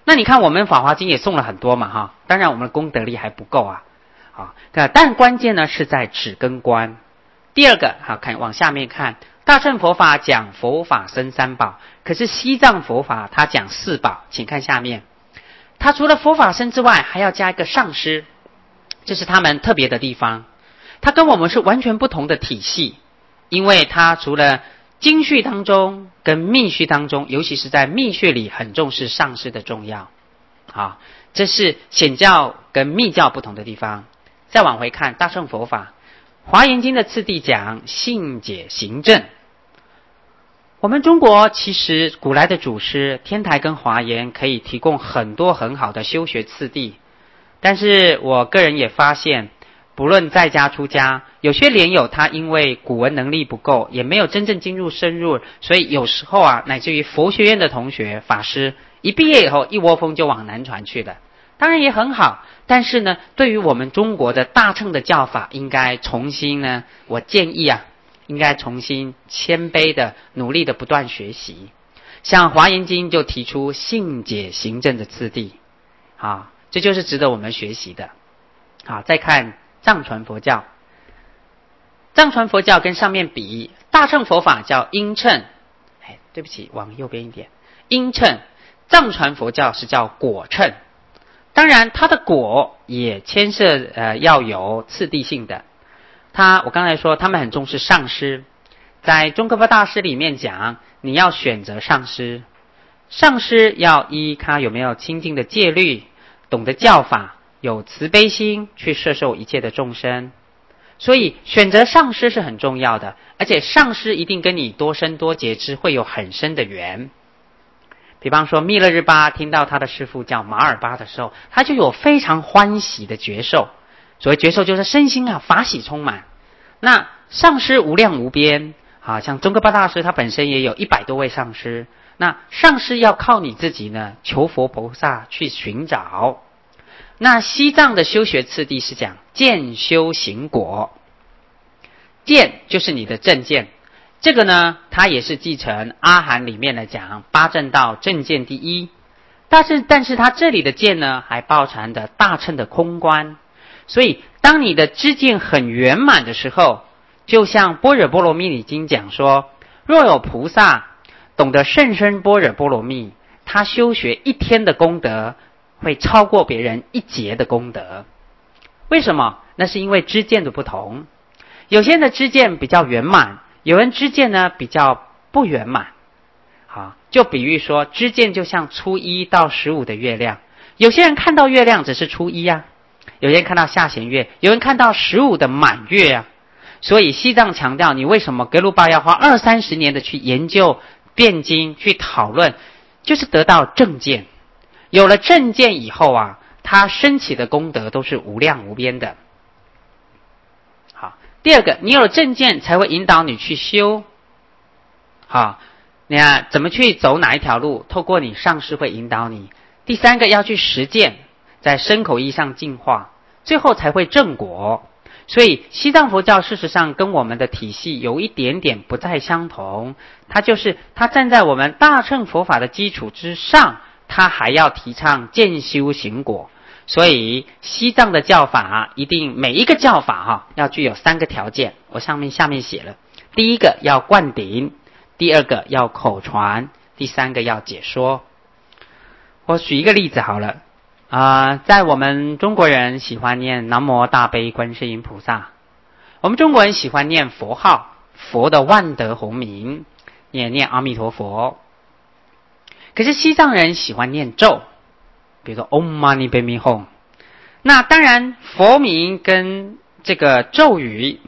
那你看我们法华经也送了很多嘛哈，当然我们的功德力还不够啊，啊，但关键呢是在止跟观。第二个，好，看往下面看，大乘佛法讲佛法僧三宝，可是西藏佛法它讲四宝，请看下面，它除了佛法僧之外，还要加一个上师，这是他们特别的地方，它跟我们是完全不同的体系，因为它除了经序当中跟密序当中，尤其是在密序里很重视上师的重要，好，这是显教跟密教不同的地方。再往回看大乘佛法，华严经的次第讲信解行证。我们中国其实古来的祖师天台跟华严可以提供很多很好的修学次第，但是我个人也发现，不论在家出家，有些莲友他因为古文能力不够，也没有真正进入深入，所以有时候啊，乃至于佛学院的同学法师一毕业以后一窝蜂就往南传去了，当然也很好，但是呢，对于我们中国的大乘的教法，应该重新呢，我建议啊，应该重新谦卑的努力的不断学习。像华严经就提出信解行证的次第，啊，这就是值得我们学习的。好，再看藏传佛教，藏传佛教跟上面比，大乘佛法叫因乘，哎，对不起，往右边一点，因乘，藏传佛教是叫果乘。当然它的果也牵涉呃要有次第性的，他我刚才说他们很重视上师，在中科波大师里面讲，你要选择上师，上师要依他有没有清净的戒律，懂得教法，有慈悲心去摄受一切的众生，所以选择上师是很重要的，而且上师一定跟你多生多劫之会有很深的缘。比方说密勒日巴听到他的师父叫马尔巴的时候，他就有非常欢喜的觉受，所谓觉受就是身心啊法喜充满。那上师无量无边啊，像宗喀巴大师他本身也有一百多位上师，那上师要靠你自己呢求佛菩萨去寻找。那西藏的修学次第是讲见修行果，见就是你的正见，这个呢它也是继承阿含里面来讲八正道正见第一，但是但是它这里的见呢还包含的大乘的空观，所以当你的知见很圆满的时候，就像般若波罗蜜里经讲说，若有菩萨懂得甚深般若波罗蜜，他修学一天的功德会超过别人一劫的功德。为什么？那是因为知见的不同，有些人的知见比较圆满，有人知见呢比较不圆满。好，就比喻说知见就像初一到十五的月亮，有些人看到月亮只是初一啊，有人看到下弦月，有人看到十五的满月啊。所以西藏强调，你为什么格鲁巴要花二三十年的去研究辩经去讨论，就是得到正见。有了正见以后啊，他升起的功德都是无量无边的。好，第二个，你有了正见才会引导你去修。好，你看怎么去走哪一条路，透过你上师会引导你。第三个要去实践，在身口意上净化，最后才会正果。所以西藏佛教事实上跟我们的体系有一点点不太相同，它就是它站在我们大乘佛法的基础之上，它还要提倡见修行果。所以西藏的教法一定每一个教法哈要具有三个条件，我上面下面写了，第一个要灌顶，第二个要口传，第三个要解说。我举一个例子好了啊、呃，在我们中国人喜欢念南无大悲观世音菩萨，我们中国人喜欢念佛号，佛的万德洪名，也念阿弥陀佛。可是西藏人喜欢念咒，比如说 Om Mani Padme Hum。那当然佛名跟这个咒语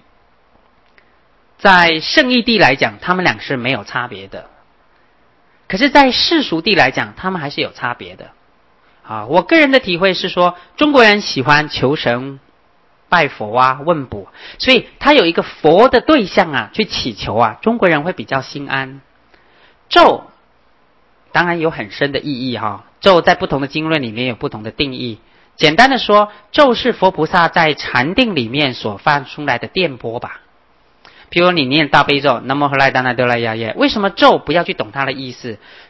在圣义地来讲他们俩是没有差别的，可是在世俗地来讲他们还是有差别的。啊，我个人的体会是说，中国人喜欢求神拜佛啊问卜，所以他有一个佛的对象啊去祈求啊，中国人会比较心安。咒当然有很深的意义哈、啊，咒在不同的经论里面有不同的定义。简单的说，咒是佛菩萨在禅定里面所发出来的电波吧。譬如你念大悲咒南无喝来达那多来呀耶，为什么咒不要去懂它的意思？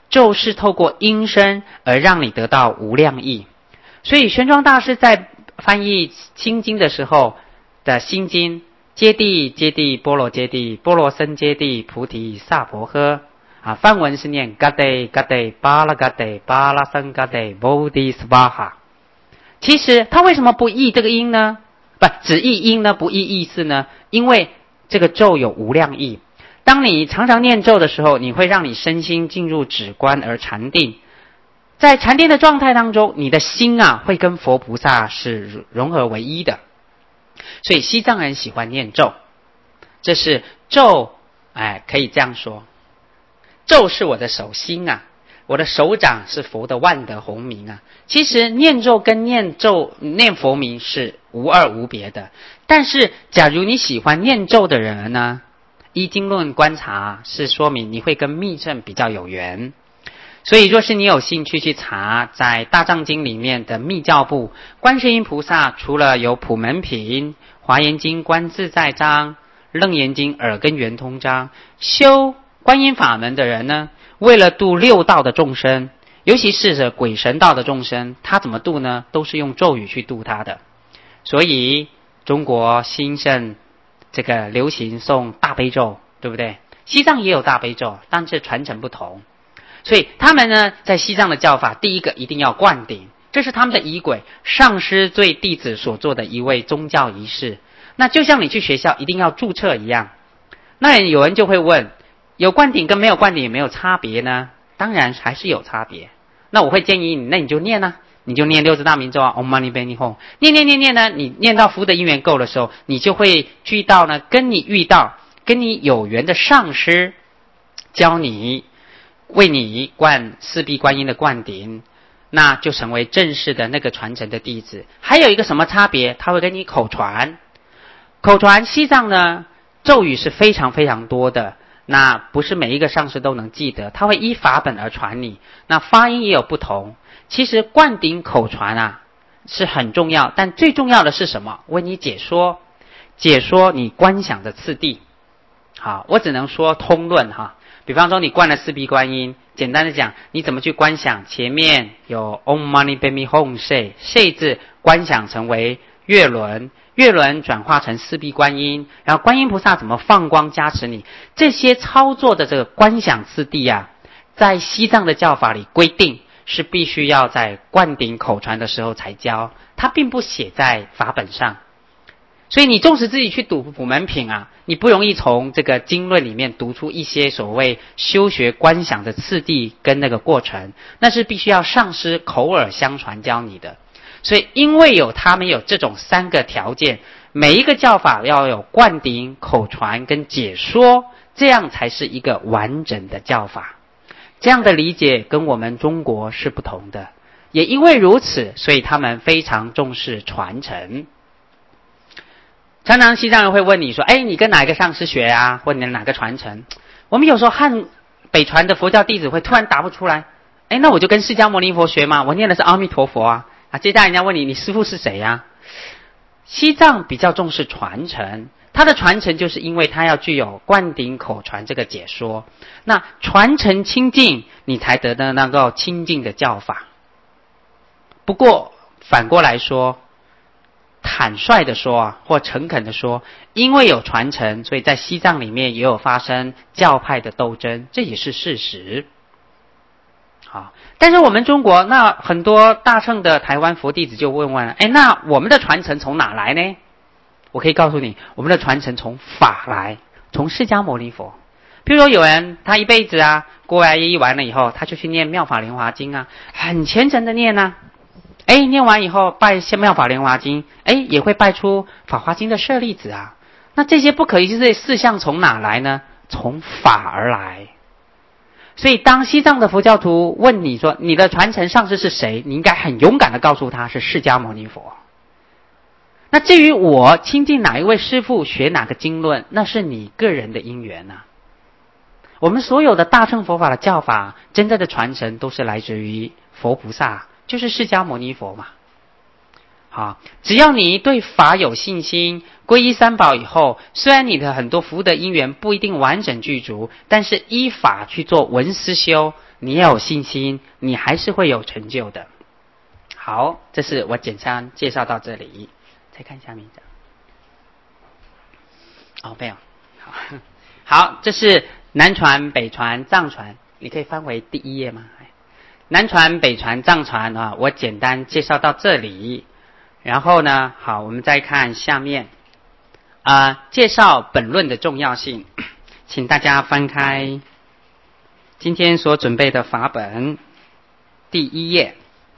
咒是透过音声而让你得到无量益。所以玄奘大师在翻译心经的时候的心经，揭谛揭谛波罗揭谛波罗僧揭谛菩提萨婆诃啊，梵文是念 Gade Gade Bala Gade Bala San Gade Bodhi Svaha。 其实他为什么不译这个音呢？不，只译音呢，不译意思呢？因为这个咒有无量义。当你常常念咒的时候，你会让你身心进入止观而禅定。在禅定的状态当中，你的心啊会跟佛菩萨是融合为一的。所以西藏人喜欢念咒，这是咒，哎，可以这样说，咒是我的手心啊，我的手掌是佛的万德洪名啊。其实念咒跟念咒念佛名是无二无别的。但是假如你喜欢念咒的人呢，依经论观察是说明你会跟密乘比较有缘。所以若是你有兴趣去查，在大藏经里面的密教部，观世音菩萨除了有普门品、华严经观自在章、楞严经耳根圆通章，修观音法门的人呢，为了度六道的众生，尤其是鬼神道的众生，他怎么度呢？都是用咒语去度他的。所以中国兴盛这个流行诵大悲咒，对不对？西藏也有大悲咒，但是传承不同。所以他们呢，在西藏的教法，第一个一定要灌顶，这是他们的仪轨，上师对弟子所做的一位宗教仪式。那就像你去学校一定要注册一样。那有人就会问，有灌顶跟没有灌顶有没有差别呢？当然还是有差别。那我会建议你，那你就念啊，你就念六字大明咒啊 Om Mani Padme Hum， 念念念念呢，你念到福德因缘够的时候，你就会注意到呢，跟你遇到跟你有缘的上师教你，为你灌四臂观音的灌顶，那就成为正式的那个传承的弟子。还有一个什么差别？他会跟你口传。口传西藏呢，咒语是非常非常多的，那不是每一个上师都能记得，他会依法本而传你，那发音也有不同。其实灌顶口传啊是很重要，但最重要的是什么？为你解说解说你观想的次第。好，我只能说通论哈。比方说你灌了四臂观音，简单的讲，你怎么去观想前面有 Om Mani Padme Hum Say Say 字观想成为月轮，月轮转化成四臂观音，然后观音菩萨怎么放光加持你，这些操作的这个观想次第啊，在西藏的教法里规定是必须要在灌顶口传的时候才教，它并不写在法本上。所以你纵使自己去读普门品啊，你不容易从这个经论里面读出一些所谓修学观想的次第跟那个过程，那是必须要上师口耳相传教你的。所以因为有他们有这种三个条件，每一个教法要有灌顶、口传跟解说，这样才是一个完整的教法。这样的理解跟我们中国是不同的，也因为如此，所以他们非常重视传承。常常西藏人会问你说，哎，你跟哪一个上师学啊，或你哪个传承？我们有时候汉北传的佛教弟子会突然答不出来，哎，那我就跟释迦牟尼佛学嘛，我念的是阿弥陀佛啊。啊，接下来人家问你，你师父是谁啊？西藏比较重视传承，它的传承就是因为它要具有灌顶口传这个解说，那传承清净，你才得到那个清净的教法。不过反过来说，坦率的说啊，或诚恳的说，因为有传承，所以在西藏里面也有发生教派的斗争，这也是事实。好，但是我们中国那很多大乘的台湾佛弟子就问问了，哎，那我们的传承从哪来呢？我可以告诉你，我们的传承从法来，从释迦牟尼佛。譬如说有人他一辈子啊，过来一完了以后，他就去念妙法莲华经啊，很虔诚的念啊。哎，念完以后拜妙法莲华经，哎，也会拜出法华经的舍利子啊。那这些不可一世的四项从哪来呢？从法而来。所以当西藏的佛教徒问你说你的传承上师是谁，你应该很勇敢的告诉他是释迦牟尼佛。那至于我亲近哪一位师父学哪个经论，那是你个人的因缘啊。我们所有的大乘佛法的教法，真正的传承都是来自于佛菩萨，就是释迦牟尼佛嘛。好，只要你对法有信心，皈依三宝以后，虽然你的很多福德因缘不一定完整具足，但是依法去做闻思修， 你要有信心，你还是会有成就的。好，这是我简单介绍到这里，再看下面一张。哦，没有。好，好，这是南传、北传、藏传，你可以翻回第一页吗？南传、北传、藏传啊，我简单介绍到这里。然后呢，好，我们再看下面啊、呃，介绍本论的重要性，请大家翻开今天所准备的法本第一页。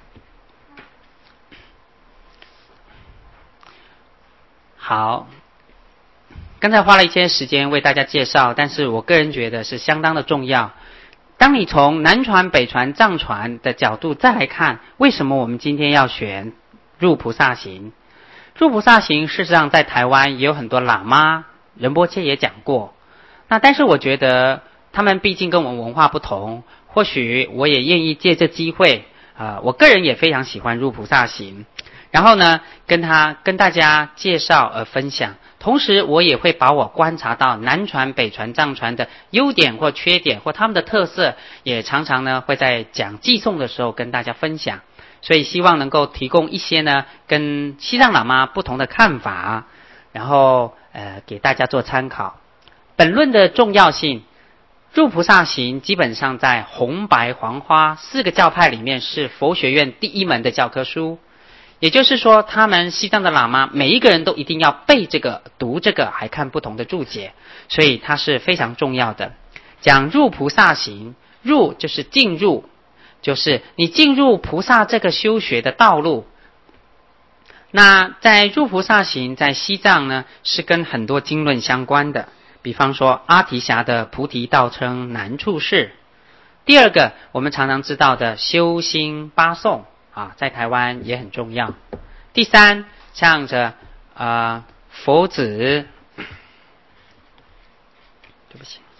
好，刚才花了一些时间为大家介绍，但是我个人觉得是相当的重要。当你从南传、北传、藏传的角度再来看，为什么我们今天要选入菩萨行？入菩萨行事实上在台湾也有很多喇嘛，仁波切也讲过。那但是我觉得他们毕竟跟我们文化不同，或许我也愿意借这机会啊、呃，我个人也非常喜欢入菩萨行，然后呢跟他跟大家介绍和分享。同时我也会把我观察到南传、北传、藏传的优点或缺点或他们的特色，也常常呢会在讲寄诵的时候跟大家分享。所以希望能够提供一些呢跟西藏喇嘛不同的看法，然后呃给大家做参考。本论的重要性，入菩萨行基本上在红白黄花四个教派里面是佛学院第一门的教科书。也就是说，他们西藏的喇嘛每一个人都一定要背这个、读这个，还看不同的注解，所以它是非常重要的。讲入菩萨行，入就是进入，就是你进入菩萨这个修学的道路。那在入菩萨行，在西藏呢是跟很多经论相关的，比方说阿提峡的菩提道称难处事。第二个，我们常常知道的修心八颂。啊，在台湾也很重要。第三，像着呃佛子，对不起，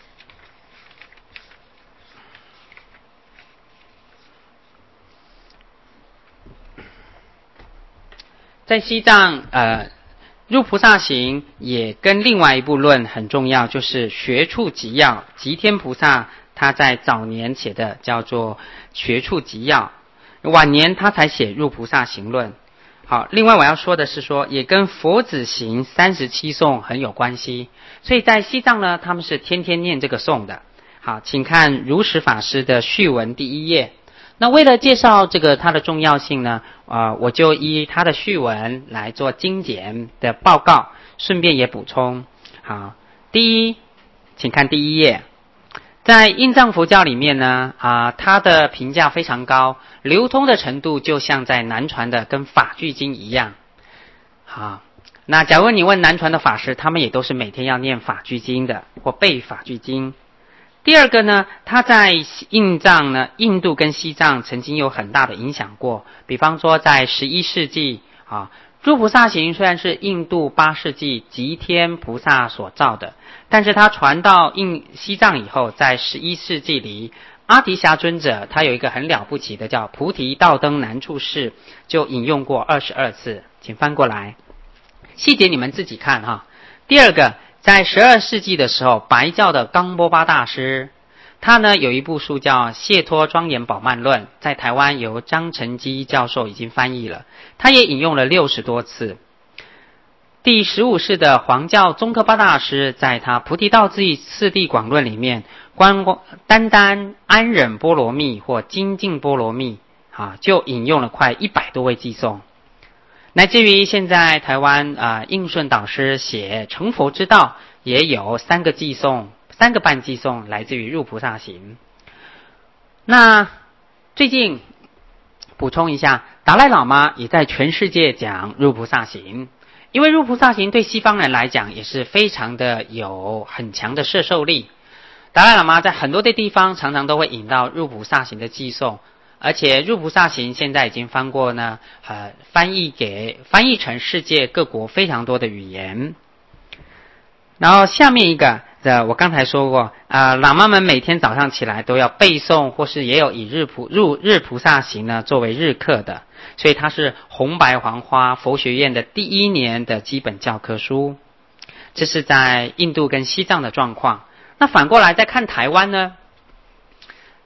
在西藏呃入菩萨行也跟另外一部论很重要，就是学处集要，吉天菩萨他在早年写的叫做学处集要。晚年他才写入菩萨行论。好，另外我要说的是说，也跟佛子行三十七颂很有关系。所以在西藏呢，他们是天天念这个颂的。好，请看如实法师的序文第一页。那为了介绍这个它的重要性呢，呃，我就依他的序文来做精简的报告，顺便也补充。好，第一，请看第一页。在印藏佛教里面呢，啊、呃，它的评价非常高，流通的程度就像在南传的跟法句经一样。好，那假如你问南传的法师，他们也都是每天要念法句经的，或背法句经。第二个呢，它在印藏呢，印度跟西藏曾经有很大的影响过。比方说，在十一世纪啊，入菩萨行虽然是印度八世纪吉天菩萨所造的，但是它传到印西藏以后，在十一世纪里，阿提峡尊者他有一个很了不起的叫菩提道灯难处事，就引用过二十二次，请翻过来，细节你们自己看哈。第二个，在十二世纪的时候，白教的冈波巴大师，他呢有一部书叫《解脱庄严宝鬘论》，在台湾由张成基教授已经翻译了，他也引用了六十多次。第十五世的黄教宗喀巴大师在他《菩提道次次第广论》里面，关单单安忍波罗蜜或精进波罗蜜啊，就引用了快一百多位偈颂。乃至于现在台湾啊、呃、应顺导师写成佛之道，也有三个偈颂，三个半偈颂来自于入菩萨行。那最近补充一下，达赖喇嘛也在全世界讲入菩萨行，因为入菩萨行对西方人来讲也是非常的有很强的摄受力。达赖喇嘛在很多的地方常常都会引到入菩萨行的偈颂。而且入菩萨行现在已经翻过呢，呃，翻译给翻译成世界各国非常多的语言。然后下面一个，呃，我刚才说过，啊、呃，喇嘛们每天早上起来都要背诵，或是也有以日菩入日菩萨行呢作为日课的，所以它是红白黄花佛学院的第一年的基本教科书。这是在印度跟西藏的状况。那反过来再看台湾呢？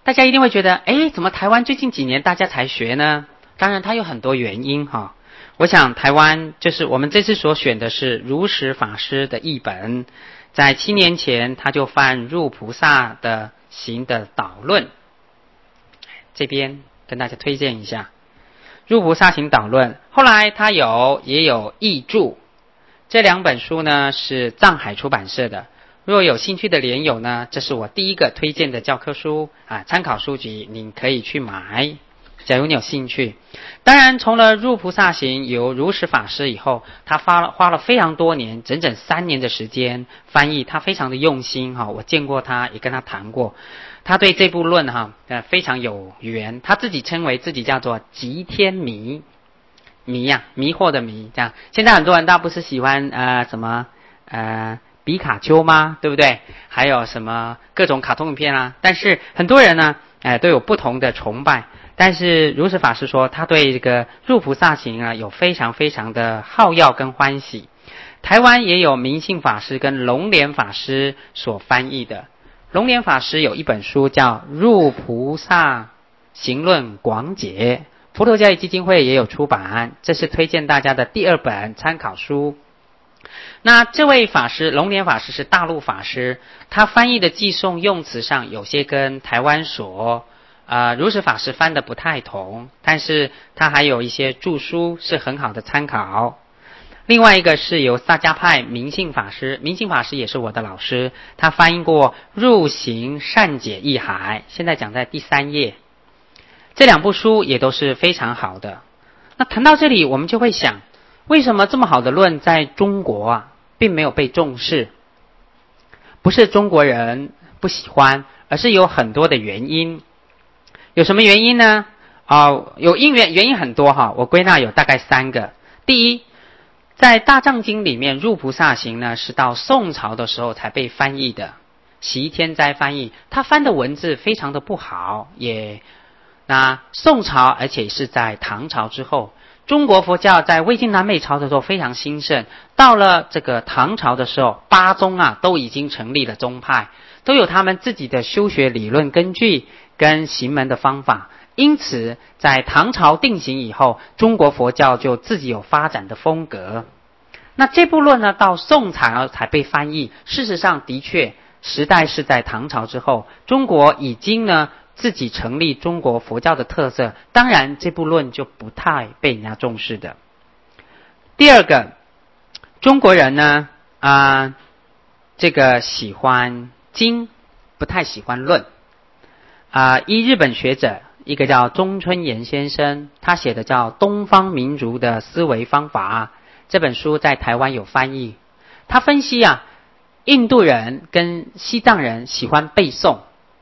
大家一定会觉得，诶，怎么台湾最近几年大家才学呢？当然它有很多原因哈。我想台湾就是我们这次所选的是如实法师的译本，在七年前他就翻入菩萨的行的导论，这边跟大家推荐一下入菩萨行导论。后来他有也有译注，这两本书呢是藏海出版社的。若有兴趣的莲友呢，这是我第一个推荐的教科书啊，参考书籍，您可以去买。假如你有兴趣，当然从了入菩萨行由如实法师以后，他花了花了非常多年，整整三年的时间翻译，他非常的用心哈，我见过他，也跟他谈过，他对这部论哈呃非常有缘，他自己称为自己叫做极天迷迷呀、啊，迷惑的迷，这样。现在很多人倒不是喜欢呃什么呃比卡丘吗？对不对？还有什么各种卡通影片啊？但是很多人呢，呃都有不同的崇拜。但是如实法师说，他对这个入菩萨行啊有非常非常的好乐跟欢喜。台湾也有明信法师跟龙莲法师所翻译的。龙莲法师有一本书叫《入菩萨行论广解》，佛陀教育基金会也有出版，这是推荐大家的第二本参考书。那这位法师龙莲法师是大陆法师，他翻译的寄颂用词上有些跟台湾所呃，如实法师翻的不太同，但是他还有一些注书是很好的参考。另外一个是由萨迦派明信法师，明信法师也是我的老师，他翻译过《入行善解义海》，现在讲在第三页。这两部书也都是非常好的。那谈到这里，我们就会想，为什么这么好的论在中国啊，并没有被重视？不是中国人不喜欢，而是有很多的原因。有什么原因呢？啊、呃，有因缘原因很多哈，我归纳有大概三个。第一，在大藏经里面，入菩萨行呢是到宋朝的时候才被翻译的，习天斋翻译，他翻的文字非常的不好，也那宋朝，而且是在唐朝之后，中国佛教在魏晋南北朝的时候非常兴盛，到了这个唐朝的时候，八宗啊都已经成立了宗派，都有他们自己的修学理论根据跟行门的方法，因此在唐朝定型以后，中国佛教就自己有发展的风格。那这部论呢，到宋朝才被翻译，事实上的确时代是在唐朝之后，中国已经呢自己成立中国佛教的特色，当然这部论就不太被人家重视的。第二个，中国人呢啊、呃，这个喜欢经，不太喜欢论。啊、呃，依日本学者一个叫中村岩先生，他写的叫《东方民族的思维方法》这本书在台湾有翻译。他分析啊，印度人跟西藏人喜欢背诵，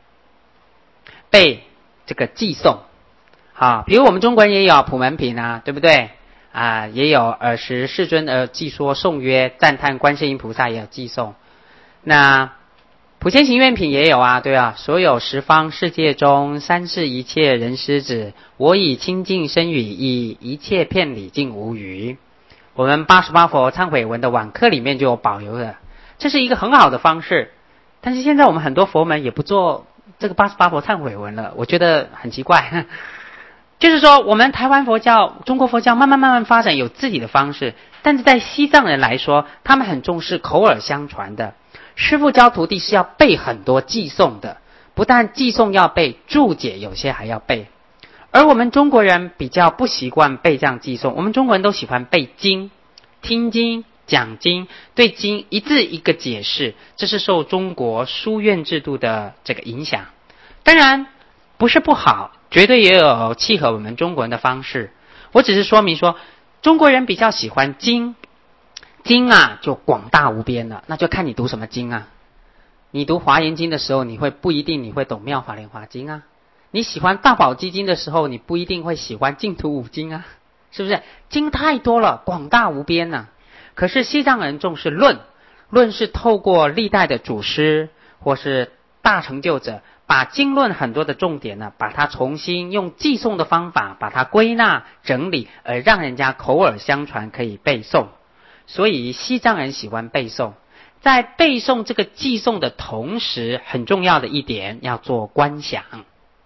背这个寄诵。好，比如我们中国人也有普门品啊，对不对？啊，也有尔时世尊而寄说颂曰，赞叹观世音菩萨也有寄诵。那普贤行愿品也有啊，对啊，所有十方世界中，三世一切人师子，我以清净身语意，一切遍礼尽无余。我们八十八佛忏悔文的晚课里面就有保留的，这是一个很好的方式。但是现在我们很多佛门也不做这个八十八佛忏悔文了，我觉得很奇怪。就是说，我们台湾佛教、中国佛教慢慢慢慢发展有自己的方式，但是在西藏人来说，他们很重视口耳相传的。师父教徒弟是要背很多寄诵的，不但寄诵要背，注解有些还要背。而我们中国人比较不习惯背这样寄诵，我们中国人都喜欢背经、听经、讲经，对经一字一个解释，这是受中国书院制度的这个影响。当然不是不好，绝对也有契合我们中国人的方式。我只是说明说，中国人比较喜欢经。经啊就广大无边了，那就看你读什么经啊。你读华严经的时候，你会不一定你会懂妙法莲华经啊。你喜欢大宝积经的时候，你不一定会喜欢净土五经啊，是不是？经太多了，广大无边了、啊。可是西藏人重视论，论是透过历代的祖师或是大成就者，把经论很多的重点呢，把它重新用寄诵的方法把它归纳整理，而让人家口耳相传可以背诵。所以西藏人喜欢背诵，在背诵这个寄诵的同时，很重要的一点要做观想。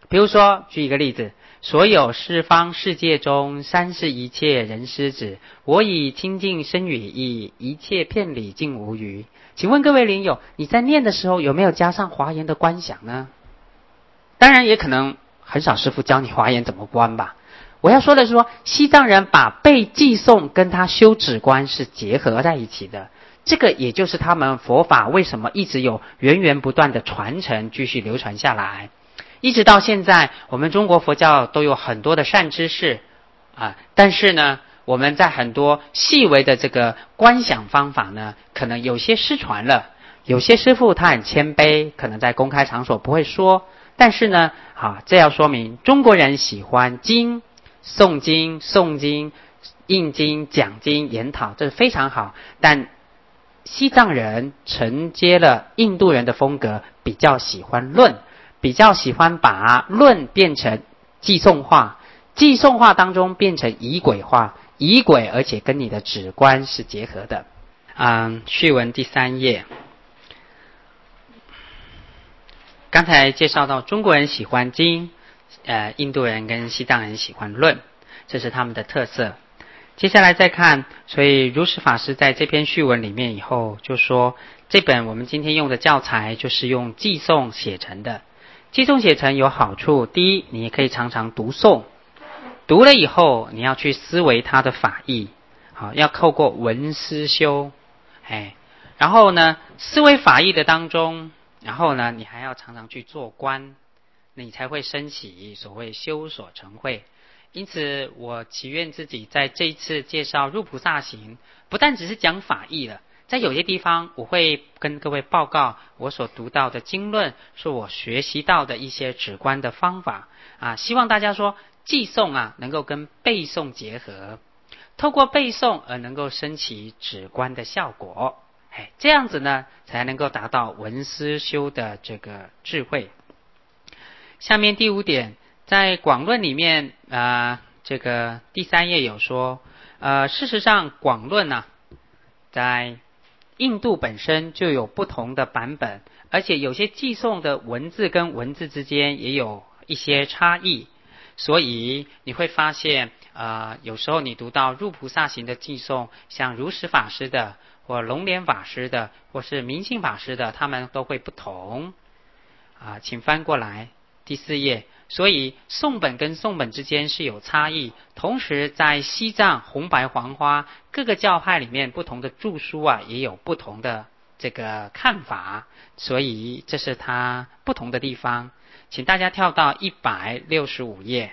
比如说，举一个例子，所有四方世界中，三世一切人师子，我以清净身语意，一切遍理尽无余。请问各位灵友，你在念的时候有没有加上华严的观想呢？当然也可能很少师父教你华严怎么观吧。我要说的是说，西藏人把背偈颂跟他修止观是结合在一起的，这个也就是他们佛法为什么一直有源源不断的传承，继续流传下来。一直到现在，我们中国佛教都有很多的善知识啊，但是呢，我们在很多细微的这个观想方法呢，可能有些失传了。有些师父他很谦卑，可能在公开场所不会说，但是呢，啊，这要说明中国人喜欢经、诵经、诵经、印经、讲经、研讨，这是非常好。但西藏人承接了印度人的风格，比较喜欢论。比较喜欢把论变成偈颂化，偈颂化当中变成仪轨化，仪轨而且跟你的止观是结合的。嗯，序文第三页，刚才介绍到中国人喜欢经，呃，印度人跟西藏人喜欢论，这是他们的特色。接下来再看，所以如实法师在这篇序文里面以后就说，这本我们今天用的教材就是用偈颂写成的。偈颂写成有好处，第一，你可以常常读诵，读了以后你要去思维它的法义，好，要透过文思修，哎，然后呢，思维法义的当中，然后呢，你还要常常去做观，你才会升起所谓修所成慧。因此，我祈愿自己在这一次介绍入菩萨行，不但只是讲法义了。在有些地方我会跟各位报告我所读到的经论，是我学习到的一些止观的方法啊，希望大家说偈颂啊能够跟背诵结合，透过背诵而能够升起止观的效果，哎，这样子呢才能够达到文思修的这个智慧。下面第五点，在广论里面啊、呃，这个第三页有说，呃，事实上广论啊，在印度本身就有不同的版本，而且有些偈颂的文字跟文字之间也有一些差异，所以你会发现，呃，有时候你读到入菩萨行的偈颂，像如实法师的，或龙莲法师的，或是明信法师的，他们都会不同。啊，请翻过来第四页。所以颂本跟颂本之间是有差异，同时在西藏红白黄花各个教派里面不同的著书啊也有不同的这个看法，所以这是它不同的地方。请大家跳到一百六十五页，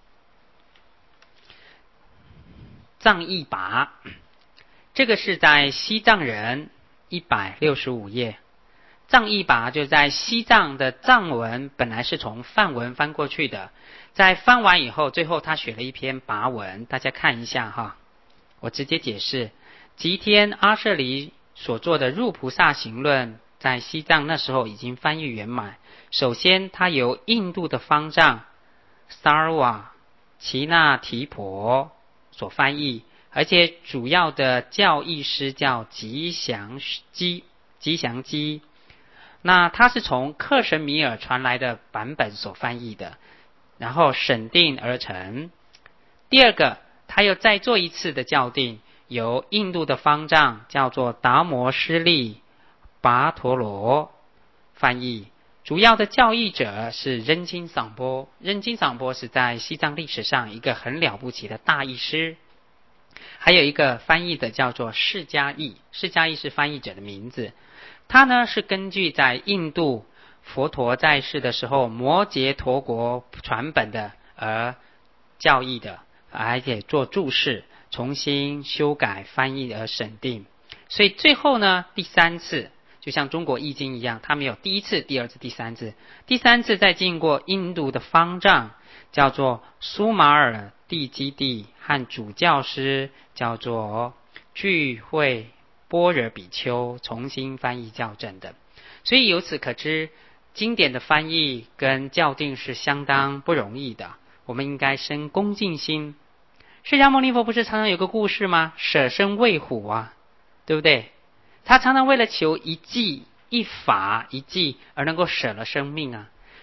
藏译跋，这个是在西藏人一百六十五页。藏译跋就在西藏的藏文本来是从梵文翻过去的，在翻完以后，最后他写了一篇跋文，大家看一下哈。我直接解释，吉天阿舍离所做的入菩萨行论，在西藏那时候已经翻译圆满。首先，它由印度的方丈 Sarva 齐那提婆所翻译，而且主要的教义师叫吉祥基，吉祥基。那他是从克什米尔传来的版本所翻译的，然后审定而成。第二个，他又再做一次的校订，由印度的方丈叫做达摩施利跋陀罗翻译，主要的教义者是仁钦桑波。仁钦桑波是在西藏历史上一个很了不起的大义师。还有一个翻译的叫做释迦译，释迦译是翻译者的名字。他呢是根据在印度佛陀在世的时候摩羯陀国传本的而教义的，而且做注释，重新修改翻译而审定。所以最后呢，第三次就像中国易经一样，它没有第一次、第二次、第三次，第三次再经过印度的方丈叫做苏马尔蒂基地和主教师叫做聚会般若比丘重新翻译校正的。所以由此可知，经典的翻译跟校订是相当不容易的，我们应该生恭敬心。释迦牟尼佛不是常常有个故事吗？舍身喂虎啊，对不对？他常常为了求一计一法一计而能够舍了生命啊。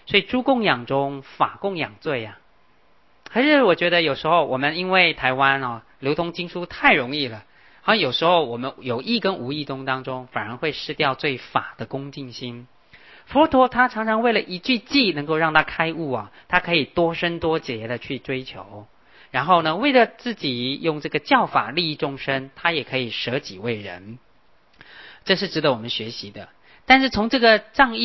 所以诸供养中法供养最啊。可是我觉得有时候我们因为台湾哦流通经书太容易了，好像有时候我们有意跟无意中当中反而会失掉对法的恭敬心。佛陀他常常为了一句偈能够让他开悟啊，他可以多生多劫的去追求，然后呢为了自己用这个教法利益众生，他也可以舍己为人，这是值得我们学习的。但是从这个藏义